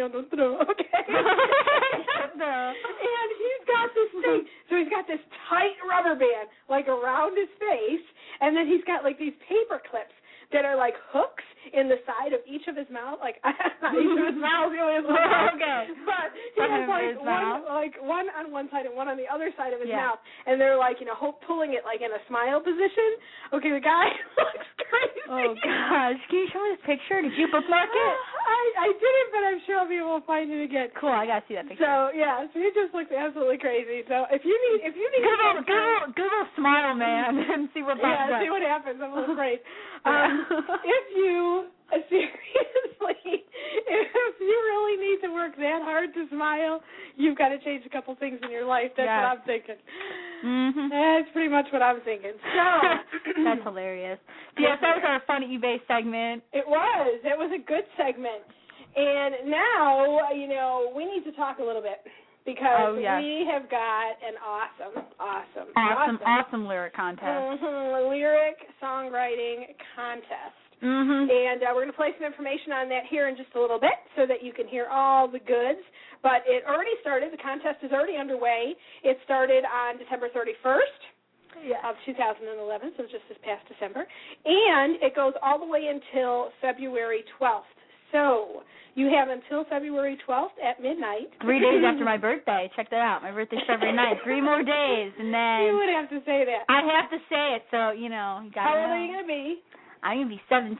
And he's got this thing. So he's got this tight rubber band around his face, and then he's got these paper clips that are hooks in the side of each of his mouth. Not each of his mouth, really his mouth. Okay. But he has one on one side and one on the other side of his mouth, and they're pulling it in a smile position. Okay, the guy looks crazy. Oh gosh, can you show me this picture? Did you bookmark it? I didn't, but I'm sure I'll be able to find it again. Cool, I gotta see that picture. So so he just looks absolutely crazy. So if you need Google smile man and see what pops up. See what happens. I'm a little afraid. If you seriously, if you really need to work that hard to smile, you've got to change a couple things in your life. That's what I'm thinking. Mm-hmm. That's pretty much what I'm thinking. So that's hilarious. Yes, that was our fun eBay segment. It was. It was a good segment. And now, we need to talk a little bit. Because we have got an awesome lyric contest. Mm-hmm, lyric songwriting contest. Mm-hmm. And we're going to play some information on that here in just a little bit so that you can hear all the goods. But it already started. The contest is already underway. It started on December 31st of 2011, so just this past December. And it goes all the way until February 12th. So you have until February 12th at midnight. 3 days after my birthday. Check that out. My birthday's February 9th. 3 more days, and then... You would have to say that. I have to say it, so, you got How old are you going to be? I'm going to be 17.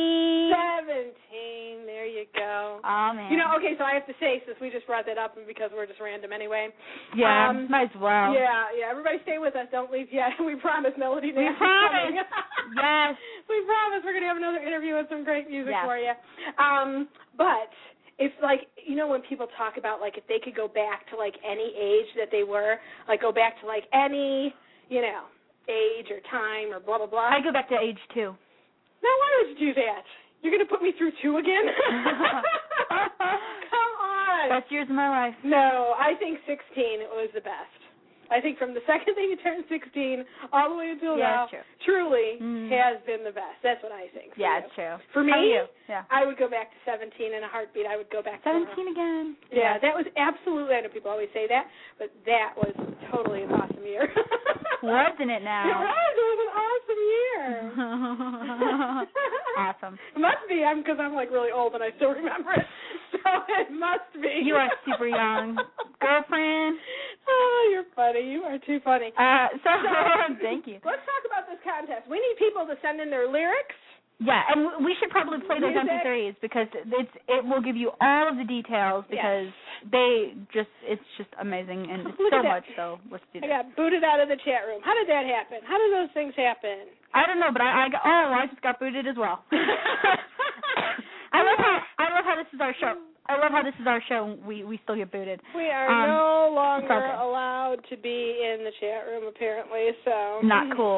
17. There you go. Oh, man. You know, okay, so I have to say, since we just brought that up and because we're just random anyway. Yeah, might as well. Yeah. Everybody stay with us. Don't leave yet. We promise Melody We Nash promise. is coming. Yes. We promise we're going to have another interview with some great music Yes. for you. But if, like, you know, when people talk about, like, if they could go back to, like, any age that they were, like, go back to, like, any, you know, age or time or blah, blah, blah. I go back to age 2. Now, why would you do that? You're going to put me through 2 again? Come on. Best years of my life. No, I think 16 was the best. I think from the second that you turned 16 all the way until now, it's true. truly has been the best. That's what I think. Yeah, it's true. For me, How are you? Yeah. I would go back to 17 in a heartbeat. I would go back to 17 again. Yeah, that was absolutely, I know people always say that, but that was totally an awesome year. Wasn't it now? It was an awesome year. Awesome. It must be, because I'm like really old and I still remember it, so it must be. You are super young. Girlfriend. Oh, you're funny. You are too funny. Thank you. Let's talk about this contest. We need people to send in their lyrics. Yeah, and we should probably play those Music. MP3s because it will give you all of the details because it's just amazing and Look so at that. much. So let's do I that. got booted out of the chat room. How did that happen? How do those things happen? I don't know, but I just got booted as well. I love how this is our show. I love how this is our show. We still get booted. We are no longer okay. allowed to be in the chat room, apparently. So Not cool.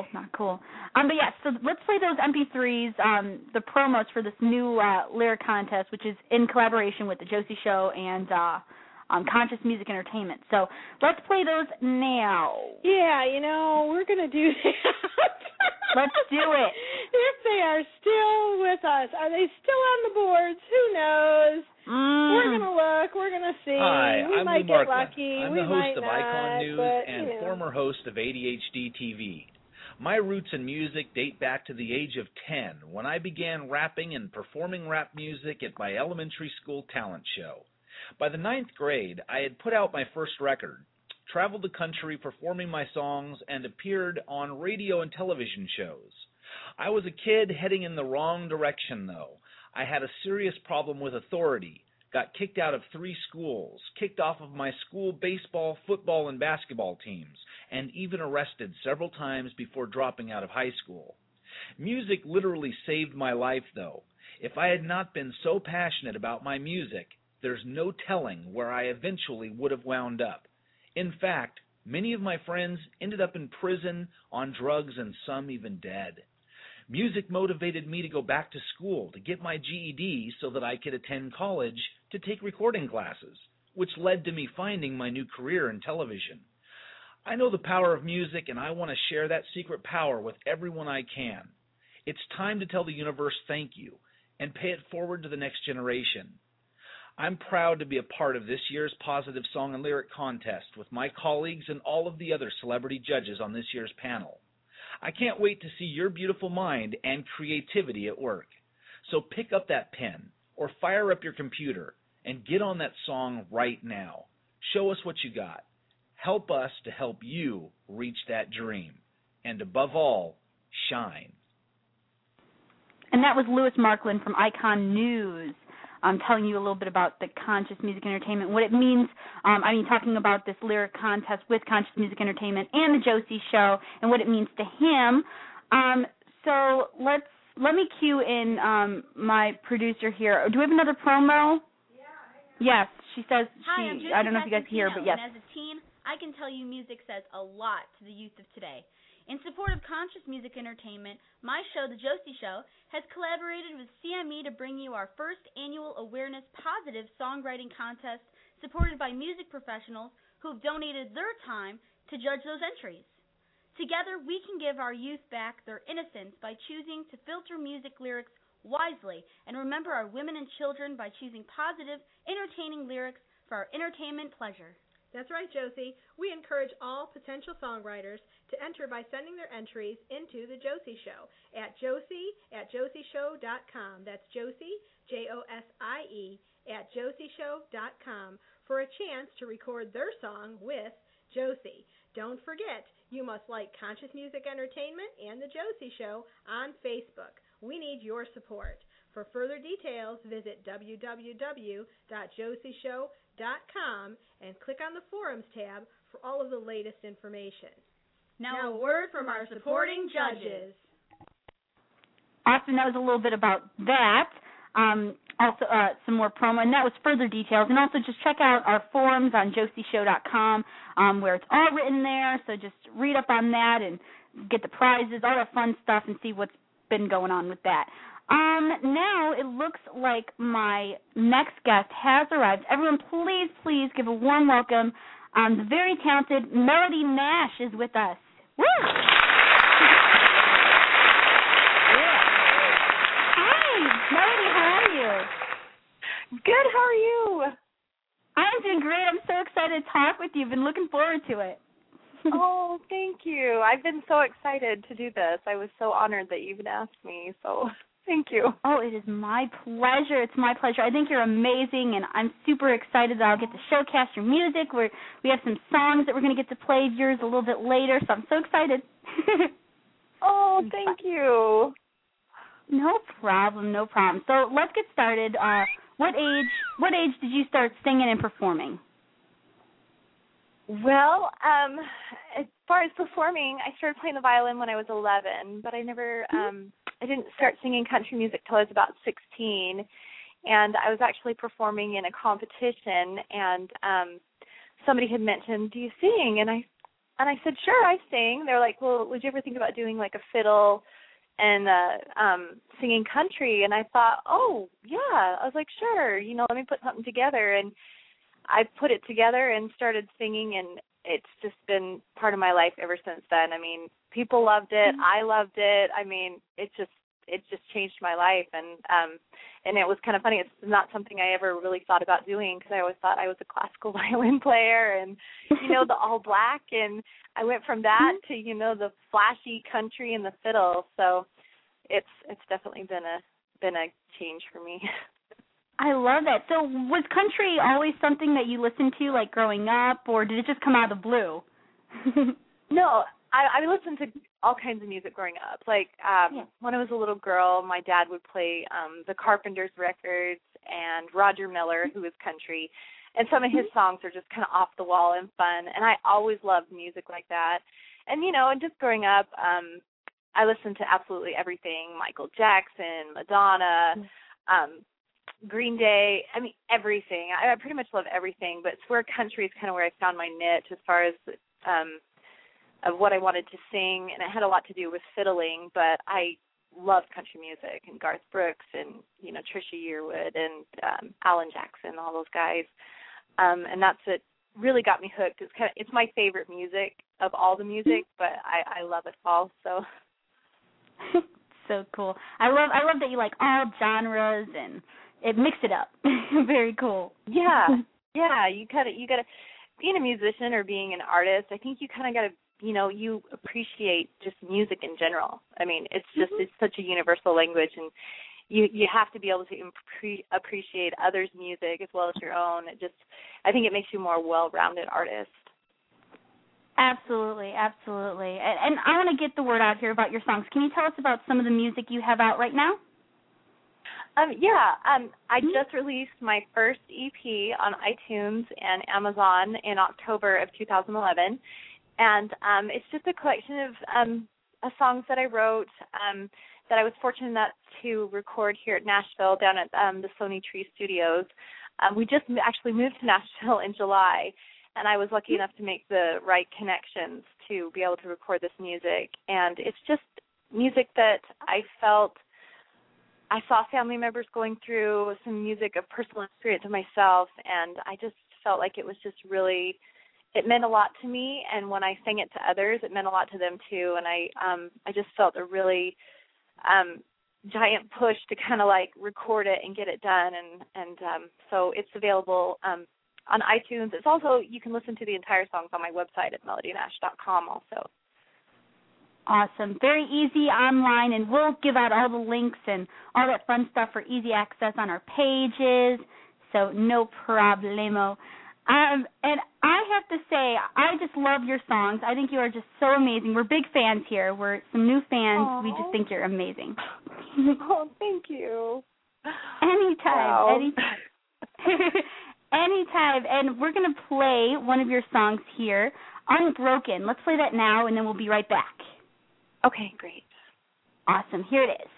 But yeah, so let's play those MP3s, the promos for this new lyric contest, which is in collaboration with the Josie Show and Conscious Music Entertainment. So let's play those now. Yeah, we're gonna do that. Let's do it. If they are still with us, are they still on the boards? Who knows? We're going to look. We're going to see. Hi, we I'm might Lou get Markland. lucky. I'm we the might host of not, Icon News but, and former host of ADHD TV. My roots in music date back to the age of 10 when I began rapping and performing rap music at my elementary school talent show. By the 9th grade, I had put out my first record, traveled the country performing my songs, and appeared on radio and television shows. I was a kid heading in the wrong direction, though. I had a serious problem with authority, got kicked out of 3 schools, kicked off of my school baseball, football, and basketball teams, and even arrested several times before dropping out of high school. Music literally saved my life, though. If I had not been so passionate about my music, there's no telling where I eventually would have wound up. In fact, many of my friends ended up in prison, on drugs, and some even dead. Music motivated me to go back to school to get my GED so that I could attend college to take recording classes, which led to me finding my new career in television. I know the power of music, and I want to share that secret power with everyone I can. It's time to tell the universe thank you and pay it forward to the next generation. I'm proud to be a part of this year's Positive Song and Lyric Contest with my colleagues and all of the other celebrity judges on this year's panel. I can't wait to see your beautiful mind and creativity at work. So pick up that pen or fire up your computer and get on that song right now. Show us what you got. Help us to help you reach that dream. And above all, shine. And that was Louis Markland from Icon News. I'm telling you a little bit about the Conscious Music Entertainment, what it means. Talking about this lyric contest with Conscious Music Entertainment and the Josie Show and what it means to him. So let me cue in my producer here. Do we have another promo? Yeah. Yes, she says Hi, I'm Josie I don't know if you guys hear, but yes. And as a teen, I can tell you music says a lot to the youth of today. In support of Conscious Music Entertainment, my show, The Josie Show, has collaborated with CME to bring you our first annual Awareness Positive Songwriting Contest supported by music professionals who have donated their time to judge those entries. Together, we can give our youth back their innocence by choosing to filter music lyrics wisely and remember our women and children by choosing positive, entertaining lyrics for our entertainment pleasure. That's right, Josie. We encourage all potential songwriters to enter by sending their entries into The Josie Show at josie@josieshow.com. That's Josie, Josie, @josieshow.com for a chance to record their song with Josie. Don't forget, you must like Conscious Music Entertainment and The Josie Show on Facebook. We need your support. For further details, visit www.josieshow.com and click on the Forums tab for all of the latest information. Now a word from our supporting judges. Awesome. That was a little bit about that. Also, some more promo, and that was further details. And also just check out our forums on josieshow.com where it's all written there. So just read up on that and get the prizes, all that fun stuff, and see what's been going on with that. Now it looks like my next guest has arrived. Everyone, please give a warm welcome. The very talented Melody Nash is with us. Woo! Hi, Melody, how are you? Good, how are you? I'm doing great. I'm so excited to talk with you. I've been looking forward to it. Oh, thank you. I've been so excited to do this. I was so honored that you even asked me, so thank you. Oh, it is my pleasure. It's my pleasure. I think you're amazing, and I'm super excited that I'll get to showcase your music. We have some songs that we're going to get to play of yours a little bit later, so I'm so excited. Oh, thank you. No problem. So let's get started. What age did you start singing and performing? Well, as far as performing, I started playing the violin when I was 11, but I never, I didn't start singing country music till I was about 16, and I was actually performing in a competition, and somebody had mentioned, do you sing? And I said, sure, I sing. They're like, well, would you ever think about doing like a fiddle and singing country? And I thought, oh, yeah. I was like, sure, let me put something together. And I put it together and started singing, and it's just been part of my life ever since then. I mean, people loved it. I loved it. I mean, it just changed my life, and it was kind of funny. It's not something I ever really thought about doing because I always thought I was a classical violin player and, the all black, and I went from that to, the flashy country and the fiddle. So it's definitely been a change for me. I love that. So was country always something that you listened to, like, growing up, or did it just come out of the blue? No, I listened to all kinds of music growing up. Like, when I was a little girl, my dad would play the Carpenters records and Roger Miller, who is country, and some of his songs are just kind of off the wall and fun, and I always loved music like that. And, and just growing up, I listened to absolutely everything, Michael Jackson, Madonna, Green Day, I mean, everything. I pretty much love everything, but swear country is kind of where I found my niche as far as of what I wanted to sing, and it had a lot to do with fiddling, but I loved country music and Garth Brooks and, Trisha Yearwood and Alan Jackson, all those guys, and that's what really got me hooked. It's my favorite music of all the music, but I love it all, so. So cool. I love that you like all genres and it mixed it up. Very cool. Yeah. You gotta being a musician or being an artist, I think you kind of gotta, you appreciate just music in general. I mean, it's just it's such a universal language, and you have to be able to appreciate others' music as well as your own. I think it makes you a more well-rounded artist. Absolutely. And I want to get the word out here about your songs. Can you tell us about some of the music you have out right now? I just released my first EP on iTunes and Amazon in October of 2011, and it's just a collection of songs that I wrote that I was fortunate enough to record here at Nashville down at the Sony Tree Studios. We just actually moved to Nashville in July, and I was lucky enough to make the right connections to be able to record this music, and it's just music that I saw family members going through, some music of personal experience of myself, and I just felt like it was just really, it meant a lot to me, and when I sang it to others, it meant a lot to them too, and I just felt a really giant push to kind of like record it and get it done, and so it's available on iTunes. It's also, you can listen to the entire songs on my website at melodynash.com also. Awesome. Very easy online, and we'll give out all the links and all that fun stuff for easy access on our pages, so no problemo. And I have to say, I just love your songs. I think you are just so amazing. We're big fans here. We're some new fans. Aww. We just think you're amazing. Oh, thank you. Anytime, Wow. anytime. Anytime. And we're going to play one of your songs here, Unbroken. Let's play that now, and then we'll be right back. Okay, great. Awesome. Here it is.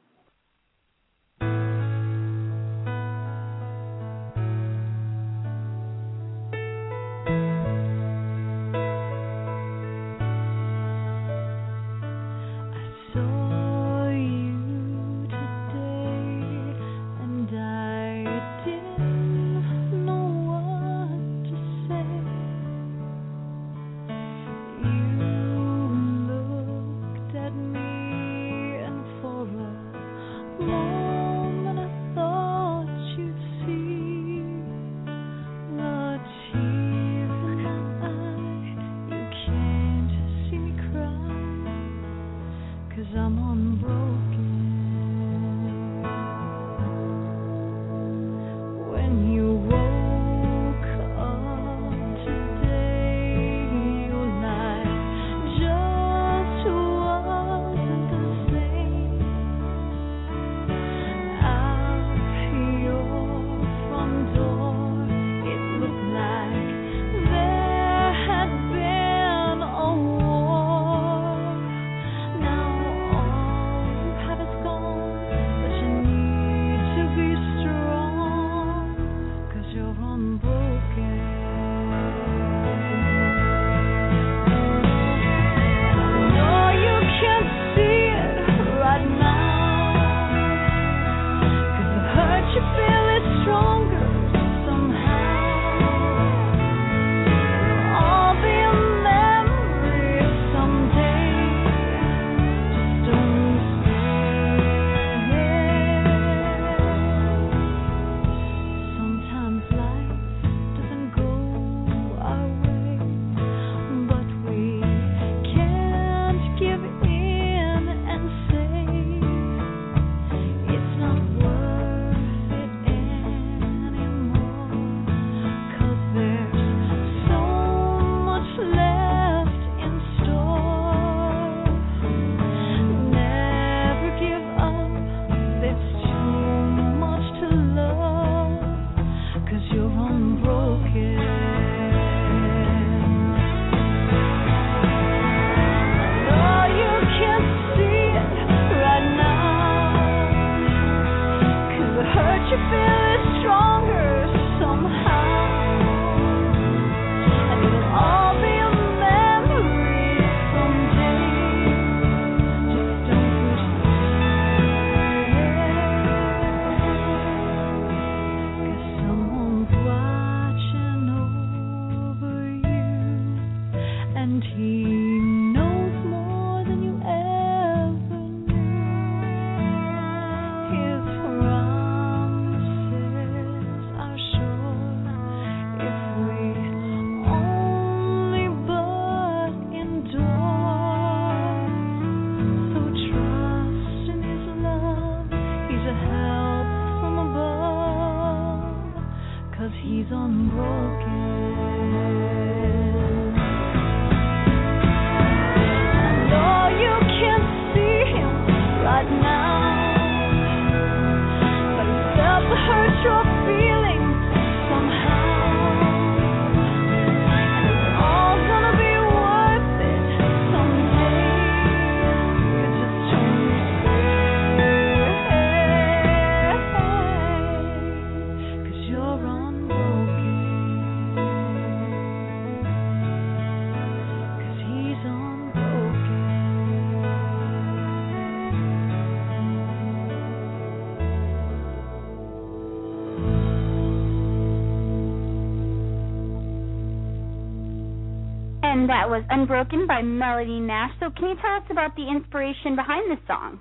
And that was Unbroken by Melody Nash. So can you tell us about the inspiration behind this song?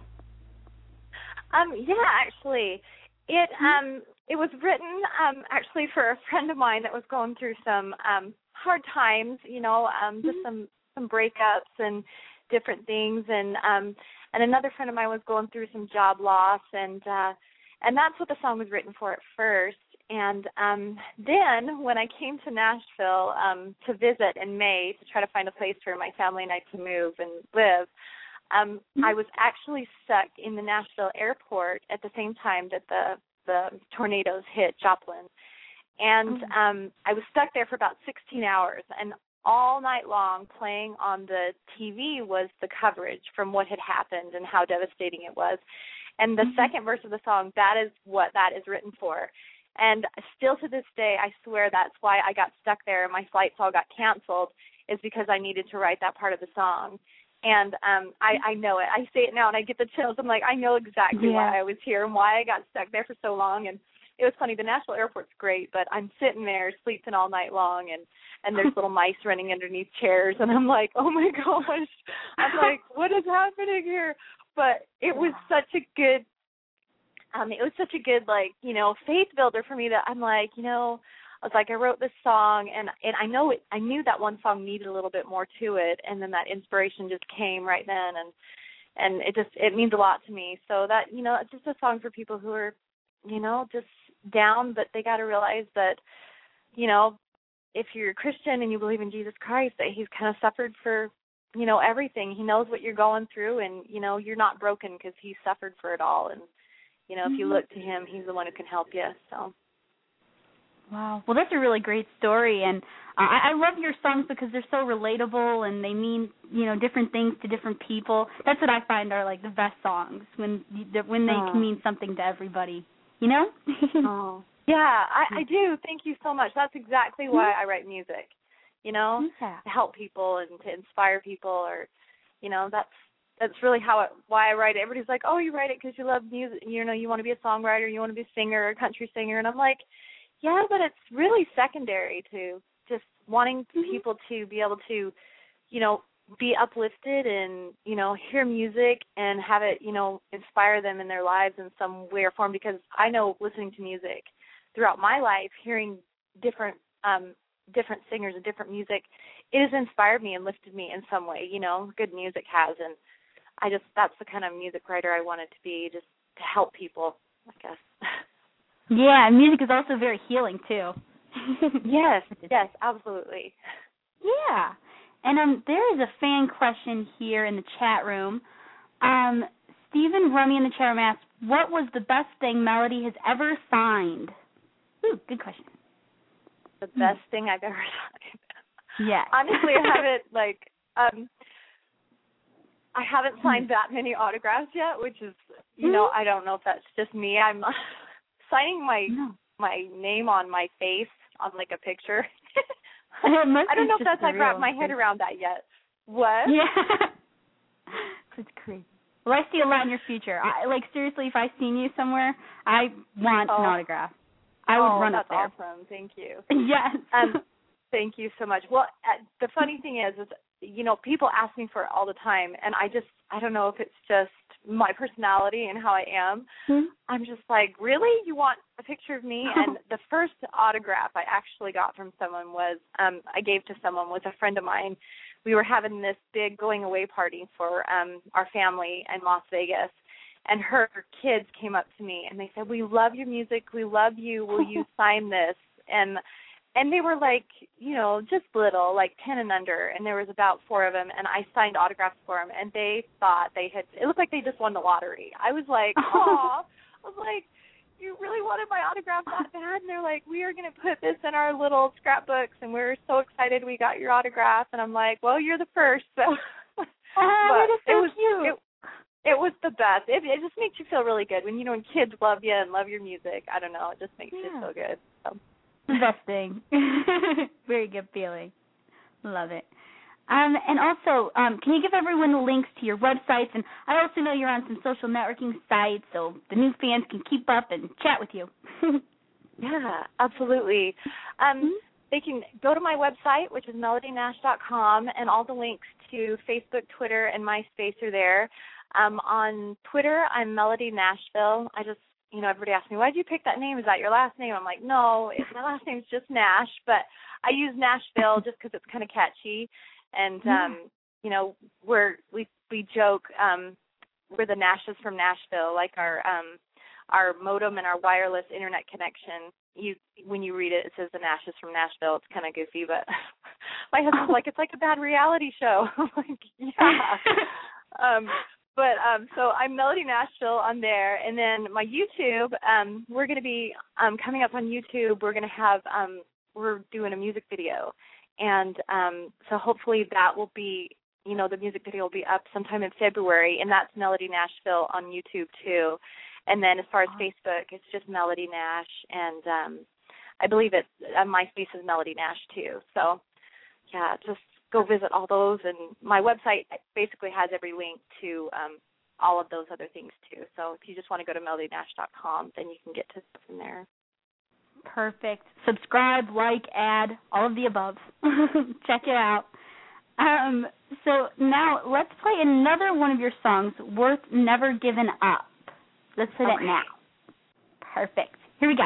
Yeah, actually. It was written actually for a friend of mine that was going through some hard times, just some breakups and different things, and another friend of mine was going through some job loss, and that's what the song was written for at first. And then when I came to Nashville to visit in May to try to find a place for my family and I to move and live, I was actually stuck in the Nashville airport at the same time that the tornadoes hit Joplin. And I was stuck there for about 16 hours, and all night long playing on the TV was the coverage from what had happened and how devastating it was. And the second verse of the song, that is what that is written for. And still to this day, I swear that's why I got stuck there and my flights all got canceled, is because I needed to write that part of the song. And I know it. I say it now and I get the chills. I'm like, I know exactly why I was here and why I got stuck there for so long. And it was funny. The Nashville airport's great, but I'm sitting there sleeping all night long, and there's little mice running underneath chairs, and I'm like, oh my gosh. I'm like, what is happening here? But it was such a good, like, you know, faith builder for me that I'm like, you know, I was like, I wrote this song, and I knew that one song needed a little bit more to it, and then that inspiration just came right then, and it means a lot to me. So that, you know, it's just a song for people who are, you know, just down, but they got to realize that, you know, if you're a Christian and you believe in Jesus Christ, that he's kind of suffered for, you know, everything. He knows what you're going through, and, you know, you're not broken because he suffered for it all. And, you know, if you look to him, he's the one who can help you. So. Wow. Well, that's a really great story, and I love your songs because they're so relatable and they mean, you know, different things to different people. That's what I find are like the best songs, when they can mean something to everybody. You know? Oh. Yeah, I do. Thank you so much. That's exactly why I write music, you know, to help people and to inspire people, or, you know, that's really why I write it. Everybody's like, oh, you write it because you love music, you know, you want to be a songwriter, you want to be a singer, a country singer, and I'm like, yeah, but it's really secondary to just wanting people to be able to, you know, be uplifted and, you know, hear music and have it, you know, inspire them in their lives in some way or form, because I know listening to music throughout my life, hearing different singers and different music, it has inspired me and lifted me in some way, you know, good music has, and that's the kind of music writer I wanted to be, just to help people, I guess. Yeah, and music is also very healing, too. Yes, absolutely. Yeah. And there is a fan question here in the chat room. Stephen Rummy in the chat room asks, what was the best thing Melody has ever signed? Ooh, good question. The best thing I've ever signed? Yeah. Honestly, I haven't, I haven't signed that many autographs yet, which is, you know, I don't know if that's just me. I'm signing my name on my face on, like, a picture. I don't know if that's, I've wrapped my head around that yet. What? Yeah. That's crazy. Well, I see a lot in your future. Seriously, if I seen you somewhere, I want an autograph. I would run up there. That's awesome. Thank you. Yes. Thank you so much. Well, the funny thing is, you know, people ask me for it all the time, and I don't know if it's just my personality and how I am. I'm just like, really? You want a picture of me? And the first autograph I actually got from someone was, I gave to someone, was a friend of mine. We were having this big going away party for our family in Las Vegas, and her kids came up to me and they said, we love your music, we love you, will you sign this? And they were like, you know, just little, like 10 and under, and there was about 4 of them, and I signed autographs for them, and they thought it looked like they just won the lottery. I was like, aw. I was like, you really wanted my autograph that bad? And they're like, we are going to put this in our little scrapbooks, and we're so excited we got your autograph. And I'm like, well, you're the first. So but it was cute. It was the best. It just makes you feel really good when, you know, when kids love you and love your music. I don't know. It just makes you feel good. So. The best thing. Very good feeling. Love it. And also, can you give everyone the links to your websites? And I also know you're on some social networking sites, so the new fans can keep up and chat with you. Yeah, absolutely. They can go to my website, which is melodynash.com, and all the links to Facebook, Twitter, and MySpace are there. On Twitter, I'm Melody Nashville. You know, everybody asks me, why did you pick that name? Is that your last name? I'm like, no, my last name's just Nash, but I use Nashville just because it's kind of catchy. And, you know, we joke, we're the Nashes from Nashville, like our our modem and our wireless internet connection, when you read it, it says the Nash is from Nashville. It's kind of goofy, but my husband's like, it's like a bad reality show. I'm like, yeah. So I'm Melody Nashville on there, and then my YouTube, we're going to be coming up on YouTube. We're going to have, we're doing a music video, and so hopefully that will be, the music video will be up sometime in February, and that's Melody Nashville on YouTube too. And then as far as Facebook, it's just Melody Nash, and I believe it's MySpace is Melody Nash too. So yeah, just go visit all those, and my website basically has every link to all of those other things too. So if you just want to go to melodynash.com, then you can get to it from there. Perfect. Subscribe, like, add, all of the above. Check it out. So now let's play another one of your songs, Worth Never Giving Up. Let's play that now. Perfect. Here we go.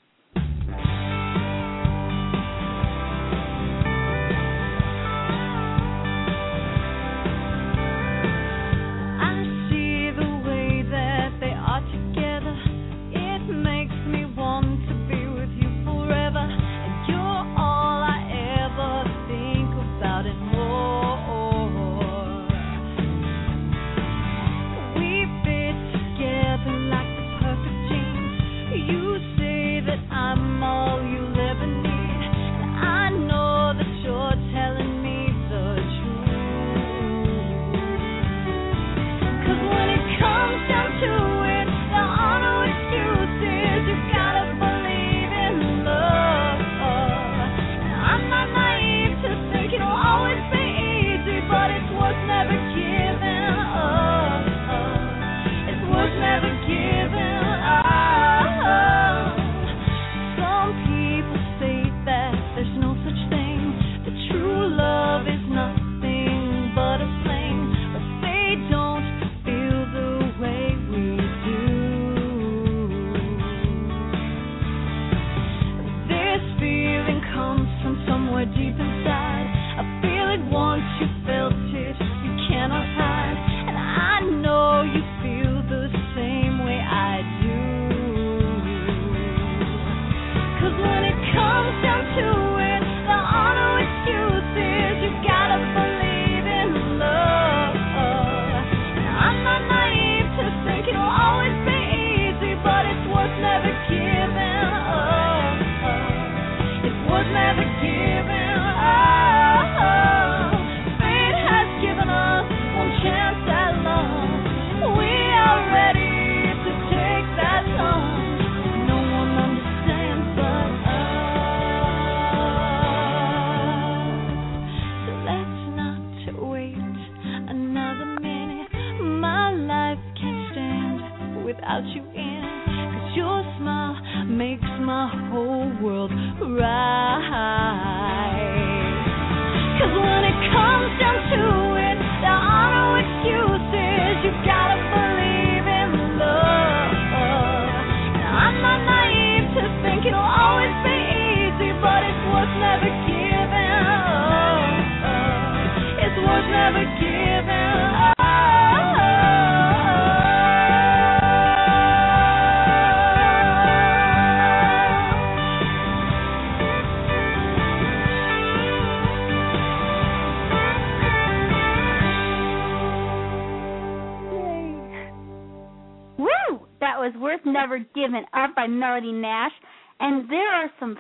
Never Given Up by Melody Nash. And there are some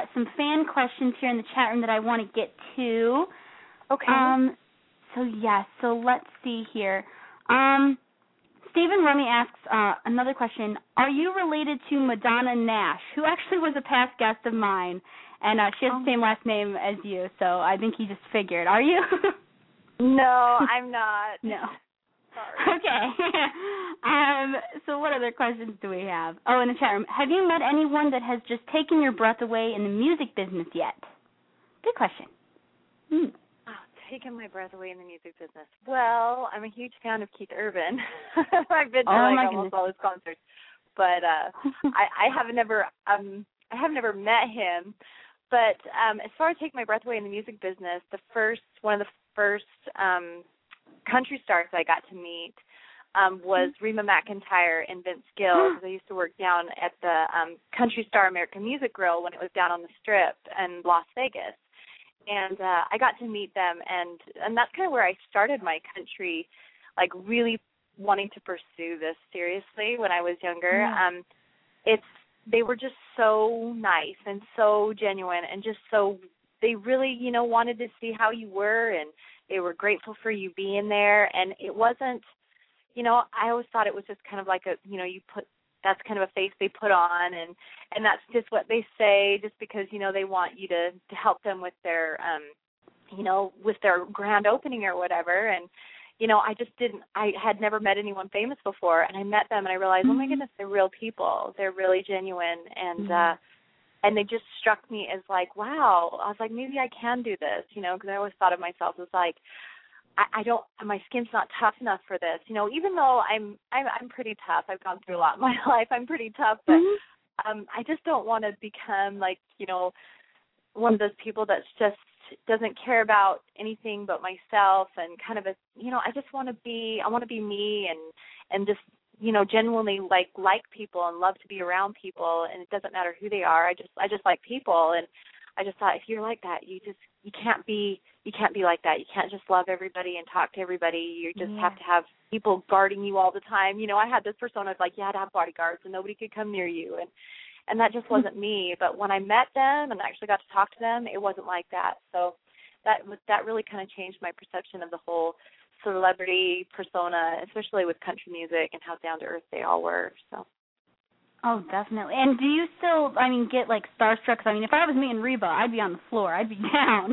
fan questions here in the chat room that I want to get to. Okay. So let's see here. Stephen Rummy asks another question. Are you related to Madonna Nash, who actually was a past guest of mine? And she has the same last name as you, so I think he just figured. Are you? No, I'm not. No. Sorry. Okay. So what other questions do we have? Oh, in the chat room. Have you met anyone that has just taken your breath away in the music business yet? Good question. Taken my breath away in the music business. Well, I'm a huge fan of Keith Urban. I've been to almost all his concerts, but I have never met him. But as far as taking my breath away in the music business, one of the first country stars I got to meet was Reba McEntire and Vince Gill, because I used to work down at the Country Star American Music Grill when it was down on the Strip in Las Vegas. And I got to meet them, and that's kind of where I started my country, like really wanting to pursue this seriously when I was younger. They were just so nice and so genuine and just so, they really, you know, wanted to see how you were, and they were grateful for you being there. And it wasn't, you know, I always thought it was just kind of like a, you know, that's kind of a face they put on, and that's just what they say just because, you know, they want you to help them with their, you know, with their grand opening or whatever. And, you know, I had never met anyone famous before, and I met them and I realized, oh my goodness, they're real people. They're really genuine. And they just struck me as like, wow. I was like, maybe I can do this, you know, because I always thought of myself as like, I don't, my skin's not tough enough for this, you know, even though I'm pretty tough. I've gone through a lot in my life. I'm pretty tough, but I just don't want to become like, you know, one of those people that's just doesn't care about anything but myself, and kind of a, you know, I want to be me and just, you know, genuinely like people and love to be around people, and it doesn't matter who they are. I just like people, and I just thought, if you're like that, you can't be like that. You can't just love everybody and talk to everybody. You just have to have people guarding you all the time. You know, I had this persona of like you had to have bodyguards and nobody could come near you, and that just wasn't me. But when I met them and actually got to talk to them, it wasn't like that. So that really kind of changed my perception of the whole celebrity persona, especially with country music and how down to earth they all were. So. Oh, definitely. And do you still, I mean, get like starstruck? I mean, if I was meeting Reba, I'd be on the floor. I'd be down.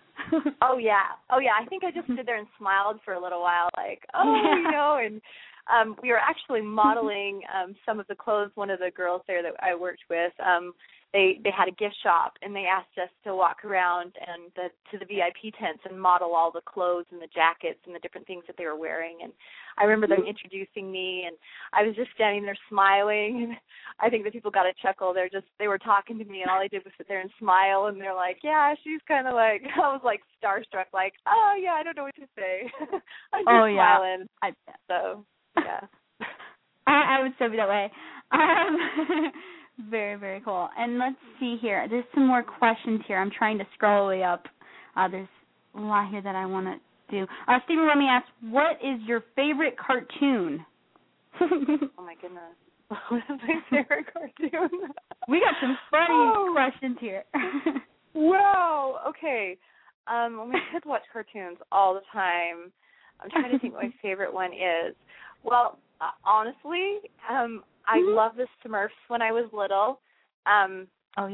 Oh yeah. I think I just stood there and smiled for a little while, like, you know. And we were actually modeling some of the clothes. One of the girls there that I worked with, they had a gift shop, and they asked us to walk around and to the VIP tents and model all the clothes and the jackets and the different things that they were wearing. And I remember them introducing me, and I was just standing there smiling, and I think the people got a chuckle. They were talking to me, and all I did was sit there and smile, and they're like, yeah, she's kind of like, I was like starstruck, like, oh yeah, I don't know what to say. I'm just smiling. So yeah. I would still be that way. Very, very cool. And let's see here. There's some more questions here. I'm trying to scroll way up. There's a lot here that I want to do. Stephen Rummy asks, what is your favorite cartoon? Oh, my goodness. What is my favorite cartoon? We got some funny questions here. Wow. Okay. My kids watch cartoons all the time. I'm trying to think what my favorite one is. Well, honestly, I love the Smurfs when I was little. And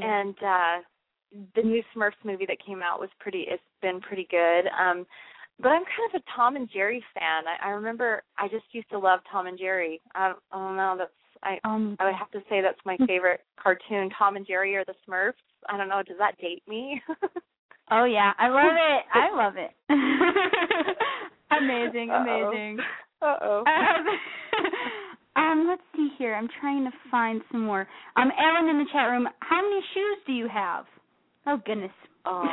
the new Smurfs movie that came out it's been pretty good. But I'm kind of a Tom and Jerry fan. I remember I just used to love Tom and Jerry. I don't know, I would have to say that's my favorite cartoon, Tom and Jerry or the Smurfs. I don't know, does that date me? Oh yeah, I love it. Amazing. Uh-oh. Let's see here. I'm trying to find some more. Ellen in the chat room, how many shoes do you have? Oh, goodness. Oh.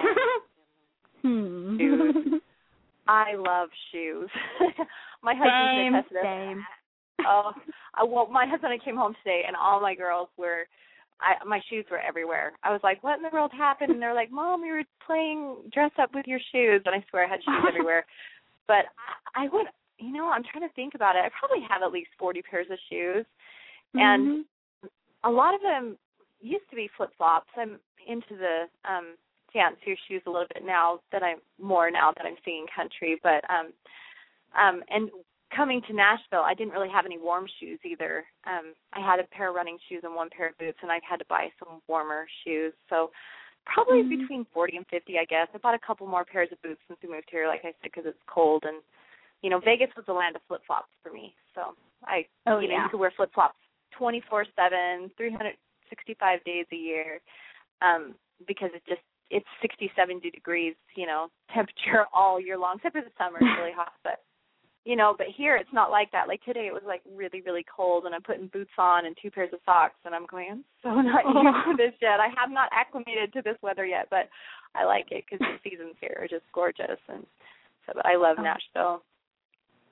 Shoes. I love shoes. My husband said same. Well, my husband and I came home today, and all my girls my shoes were everywhere. I was like, what in the world happened? And they're like, Mom, we were playing dress up with your shoes. And I swear I had shoes everywhere. But I would, you know, I'm trying to think about it. I probably have at least 40 pairs of shoes. And a lot of them used to be flip-flops. I'm into the fancier shoes a little bit now that I'm singing country. But and coming to Nashville, I didn't really have any warm shoes either. I had a pair of running shoes and one pair of boots, and I had to buy some warmer shoes. So probably between 40 and 50, I guess. I bought a couple more pairs of boots since we moved here, like I said, because it's cold. And, you know, Vegas was the land of flip-flops for me. So you could wear flip-flops 24/7, 365 days a year, because it's 60, 70 degrees, you know, temperature all year long, except for the summer. It's really hot, but here it's not like that. Like today it was like really, really cold, and I'm putting boots on and 2 pairs of socks, and I'm going, I'm so not used to this yet. I have not acclimated to this weather yet, but I like it because the seasons here are just gorgeous, and so. But I love Nashville.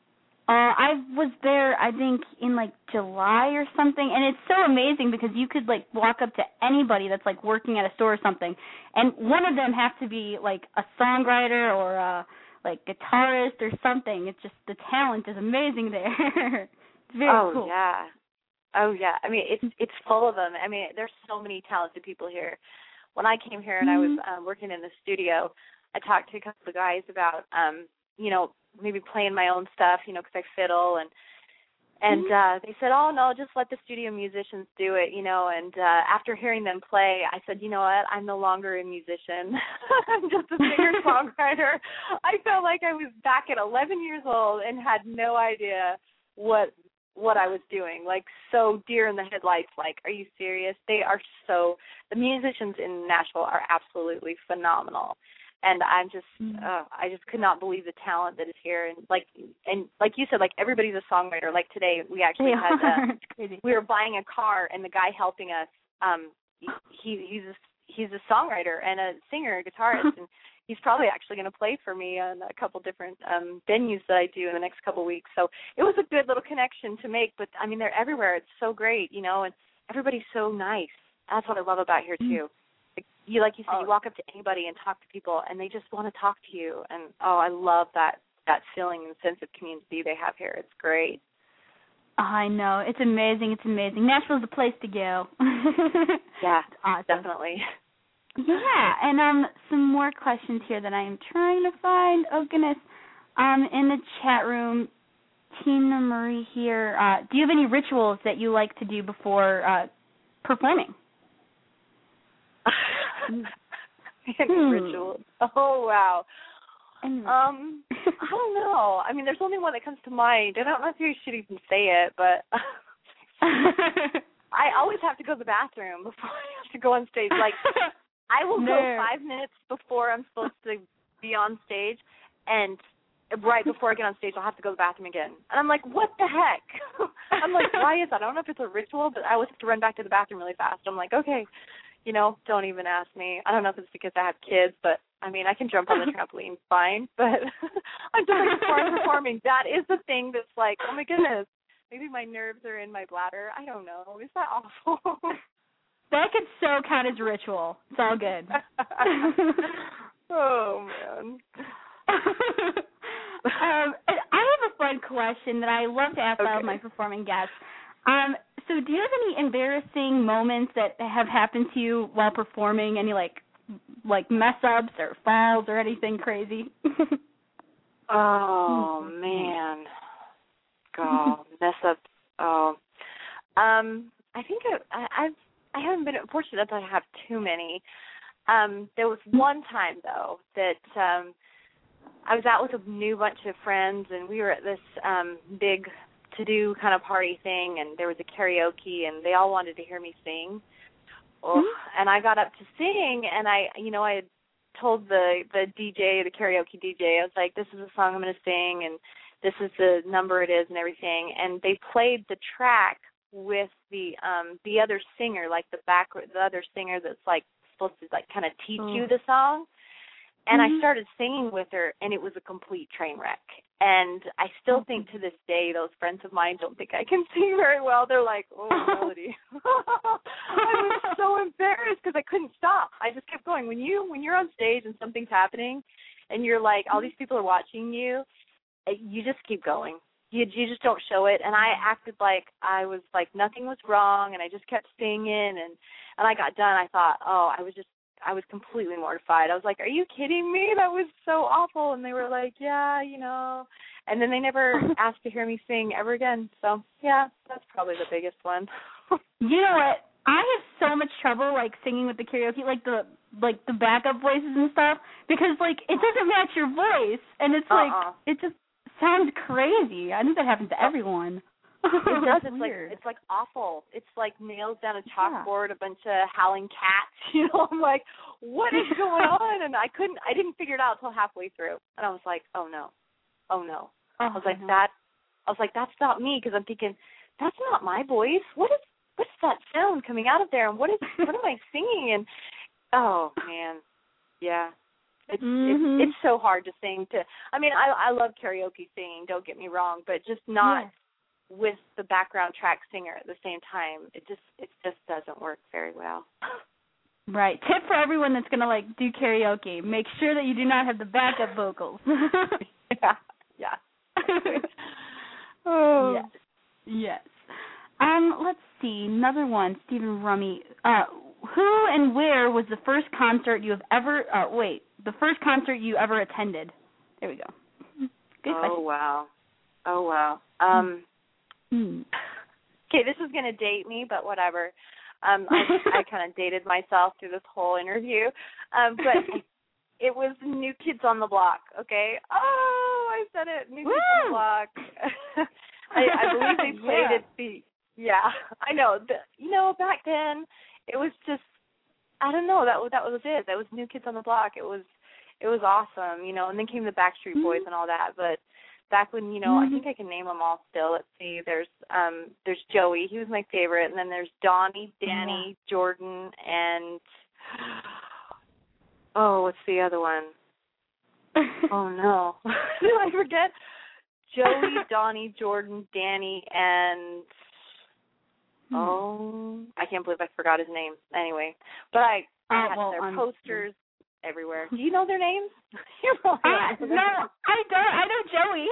I was there, I think, in like July or something, and it's so amazing because you could like walk up to anybody that's like working at a store or something, and one of them has to be like a songwriter or a like guitarist or something. It's just the talent is amazing there. It's very cool. Oh yeah. I mean, it's full of them. I mean, there's so many talented people here. When I came here and I was working in the studio, I talked to a couple of guys about you know, maybe playing my own stuff, you know, because I fiddle, and they said, oh, no, just let the studio musicians do it, you know, and after hearing them play, I said, you know what, I'm no longer a musician. I'm just a singer-songwriter. I felt like I was back at 11 years old and had no idea what I was doing, like so deer in the headlights, like, are you serious? They are so, the musicians in Nashville are absolutely phenomenal. And I'm just, I just could not believe the talent that is here. And like you said, like everybody's a songwriter. Like today, we actually had, we were buying a car, and the guy helping us, he's a songwriter and a singer, a guitarist, and he's probably actually going to play for me on a couple different venues that I do in the next couple of weeks. So it was a good little connection to make. But I mean, they're everywhere. It's so great, you know, and everybody's so nice. That's what I love about here too. Like you said, you walk up to anybody and talk to people, and they just want to talk to you. And, I love that feeling and sense of community they have here. It's great. I know. It's amazing. It's amazing. Nashville's the place to go. Yeah, awesome. Definitely. Yeah, and some more questions here that I am trying to find. Oh, goodness. In the chat room, Tina Marie here, do you have any rituals that you like to do before performing? Rituals. Oh, wow. I don't know. I mean, there's only one that comes to mind. I don't know if you should even say it, but I always have to go to the bathroom before I have to go on stage. Like, I will go 5 minutes before I'm supposed to be on stage, and right before I get on stage, I'll have to go to the bathroom again. And I'm like, what the heck? I'm like, why is that? I don't know if it's a ritual, but I always have to run back to the bathroom really fast. I'm like, okay. You know, don't even ask me. I don't know if it's because I have kids, but, I mean, I can jump on the trampoline fine, but I'm just like, before I'm performing, that is the thing that's like, oh, my goodness, maybe my nerves are in my bladder. I don't know. Is that awful? That could so count as a ritual. It's all good. Oh, man. I have a fun question that I love to ask all of my performing guests. So do you have any embarrassing moments that have happened to you while performing? Any like mess-ups or falls or anything crazy? Oh, man. God, mess-ups. Oh. I think I haven't been fortunate enough to have too many. There was one time, though, that I was out with a new bunch of friends, and we were at this big to-do kind of party thing, and there was a karaoke, and they all wanted to hear me sing. And I got up to sing, and I had told the DJ, the karaoke DJ, I was like, this is the song I'm going to sing, and this is the number it is and everything. And they played the track with the other singer, like the other singer that's like supposed to like kind of teach you the song. And I started singing with her, and it was a complete train wreck. And I still think to this day, those friends of mine don't think I can sing very well. They're like, oh, Melody. I was so embarrassed because I couldn't stop. I just kept going. When you're on stage and something's happening, and you're like, all these people are watching you, you just keep going. You just don't show it. And I acted like I was like nothing was wrong, and I just kept singing. And I got done. I thought, I was completely mortified. I was like, are you kidding me? That was so awful. And they were like, yeah, And then they never asked to hear me sing ever again. So, yeah, that's probably the biggest one. You know what? I have so much trouble, like, singing with the karaoke, like the backup voices and stuff, because, like, it doesn't match your voice. And it's like, it just sounds crazy. I think that happens to everyone. It does. It's like awful. It's like nails down a chalkboard, a bunch of howling cats. I'm like, what is going on? And I didn't figure it out until halfway through. And I was like, oh no. I was like, that's not me, because I'm thinking, that's not my voice. What's that sound coming out of there? And what am I singing? And oh man, yeah. It's so hard to sing to. I mean, I love karaoke singing. Don't get me wrong, but just not with the background track singer at the same time. It just doesn't work very well. Right. Tip for everyone that's going to, do karaoke. Make sure that you do not have the backup vocals. Yeah. Oh. Yes. Let's see. Another one. Stephen Rummy. Who and where was the first concert you have ever... the first concert you ever attended? There we go. Good question. Oh, wow. Okay, this is going to date me, but whatever. I kind of dated myself through this whole interview. But it was New Kids on the Block, okay? Oh, I said it, New Kids on the Block. I believe they played it. I know. Back then, it was just, I don't know, that was it. That was New Kids on the Block. It was awesome, and then came the Backstreet Boys and all that, but back when, I think I can name them all still. Let's see. There's Joey. He was my favorite. And then there's Donnie, Danny, Jordan, and what's the other one? Oh, no. Did I forget? Joey, Donnie, Jordan, Danny, and I can't believe I forgot his name. Anyway, but I had their posters everywhere. Do you know their names? No, I don't. I know Joey.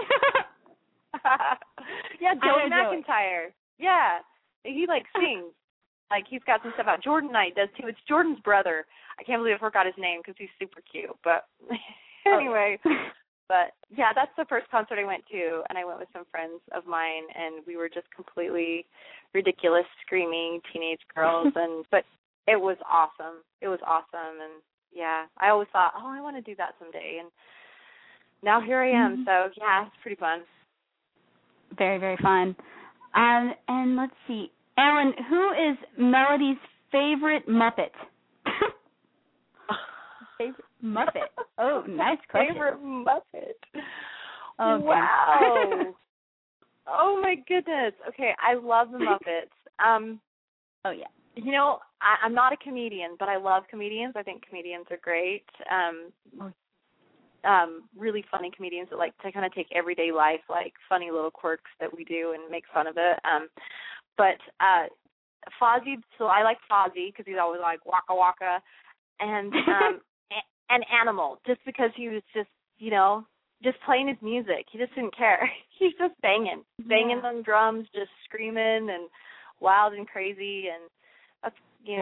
Joey McIntyre. Yeah, he sings. He's got some stuff out. Jordan Knight does too. It's Jordan's brother. I can't believe I forgot his name because he's super cute. But anyway, but yeah, that's the first concert I went to, and I went with some friends of mine, and we were just completely ridiculous, screaming teenage girls, but it was awesome. It was awesome, and yeah, I always thought, I want to do that someday, and now here I am. So yeah, it's pretty fun. Very, very fun. And let's see, Alan, who is Melody's favorite Muppet? Favorite Muppet. Oh, nice question. Favorite Muppet. Oh, wow. Oh my goodness. Okay, I love the Muppets. Oh yeah. I'm not a comedian, but I love comedians. I think comedians are great. Really funny comedians that like to kind of take everyday life, like funny little quirks that we do and make fun of it. But Fozzie, so I like Fozzie because he's always like waka waka, and an Animal, just because he was just, just playing his music. He just didn't care. He's just banging on drums, just screaming and wild and crazy, and that's,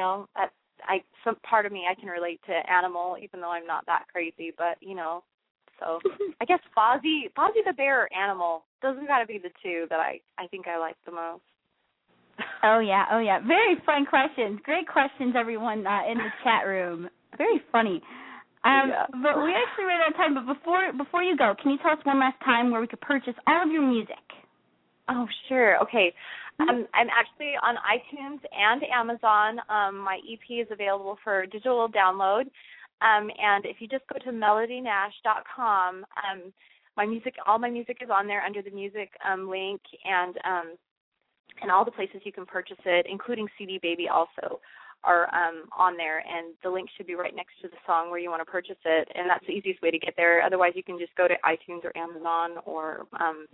some part of me I can relate to Animal, even though I'm not that crazy, but so I guess Fozzie the Bear or Animal, those have got to be the two that I think I like the most. Oh yeah. Very fun questions. Great questions, everyone in the chat room. Very funny. But we actually ran out of time. But before you go, can you tell us one last time where we could purchase all of your music? Oh, sure. Okay. I'm actually on iTunes and Amazon. My EP is available for digital download. And if you just go to melodynash.com, all my music is on there under the music link, and all the places you can purchase it, including CD Baby also, are on there, and the link should be right next to the song where you want to purchase it, and that's the easiest way to get there. Otherwise, you can just go to iTunes or Amazon or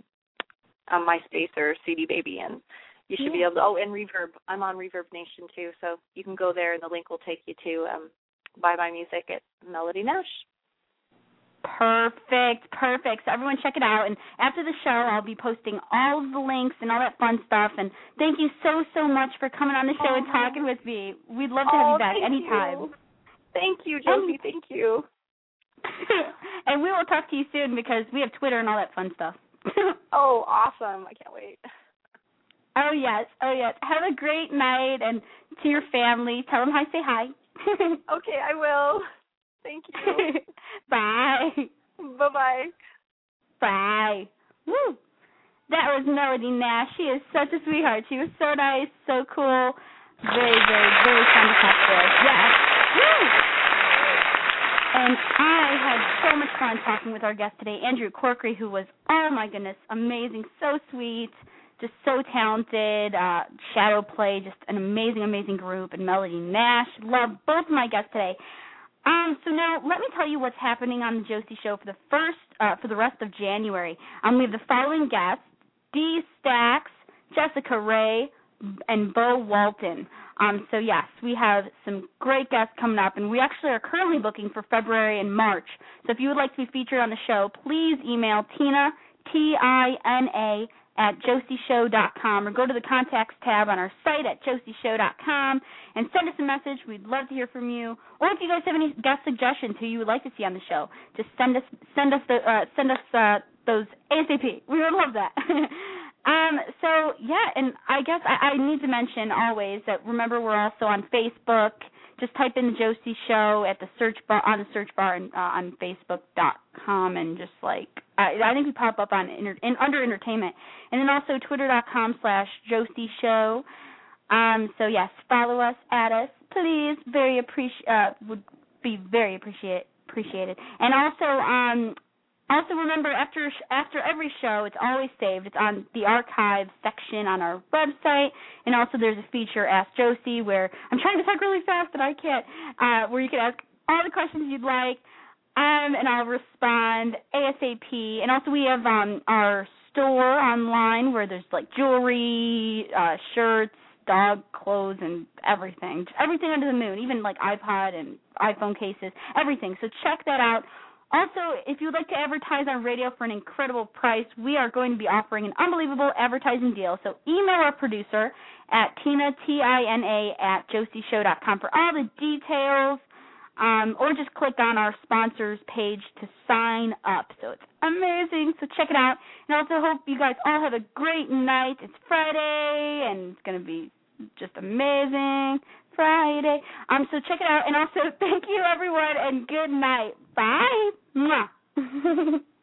MySpace or CD Baby, and you should be able to. Oh, and Reverb. I'm on Reverb Nation too, so you can go there, and the link will take you to buy my music at Melody Nash. Perfect. So everyone check it out. And after the show, I'll be posting all of the links and all that fun stuff. And thank you so much for coming on the show and talking with me. We'd love to have you back anytime. Thank you, Josie. Thank you. And we will talk to you soon because we have Twitter and all that fun stuff. Oh, awesome. I can't wait. Oh, yes. Have a great night. And to your family, tell them I say hi. Okay, I will. Thank you. Bye. Bye-bye. Bye. Woo. That was Melody Nash. She is such a sweetheart. She was so nice, so cool. Very, very, very fun to talk to. Yes. Woo. And I had so much fun talking with our guest today, Andrew Corkery, who was, oh my goodness, amazing, so sweet, just so talented, Shadow Play, just an amazing, amazing group, and Melody Nash. Love both of my guests today. So now let me tell you what's happening on the Josie Show for the rest of January. We have the following guests: Dee Stacks, Jessica Ray, and Bo Walton. So yes, we have some great guests coming up, and we actually are currently booking for February and March. So if you would like to be featured on the show, please email Tina, Tina, @josieshow.com, or go to the contacts tab on our site at josieshow.com and send us a message. We'd love to hear from you. Or if you guys have any guest suggestions who you would like to see on the show, just send us those ASAP. We would love that. So yeah, and I guess I need to mention always that, remember, we're also on Facebook. Just type in the Josie Show at the search bar, on the search bar on Facebook.com, and just I think we pop up on under entertainment, and then also Twitter.com/Josie Show. So yes, follow us, add us, please. Would be very appreciated. And also remember, after every show, it's always saved. It's on the archives section on our website, and also there's a feature, Ask Josie, where I'm trying to talk really fast, but I can't, where you can ask all the questions you'd like, and I'll respond ASAP. And also we have our store online where there's jewelry, shirts, dog clothes, and everything under the moon, even iPod and iPhone cases, everything. So check that out. Also, if you'd like to advertise on radio for an incredible price, we are going to be offering an unbelievable advertising deal. So email our producer at Tina, Tina, @josieshow.com for all the details, or just click on our sponsors page to sign up. So it's amazing. So check it out. And I also hope you guys all have a great night. It's Friday, and it's going to be just amazing. Friday. So check it out. And also, thank you, everyone, and good night. Bye. Mwah.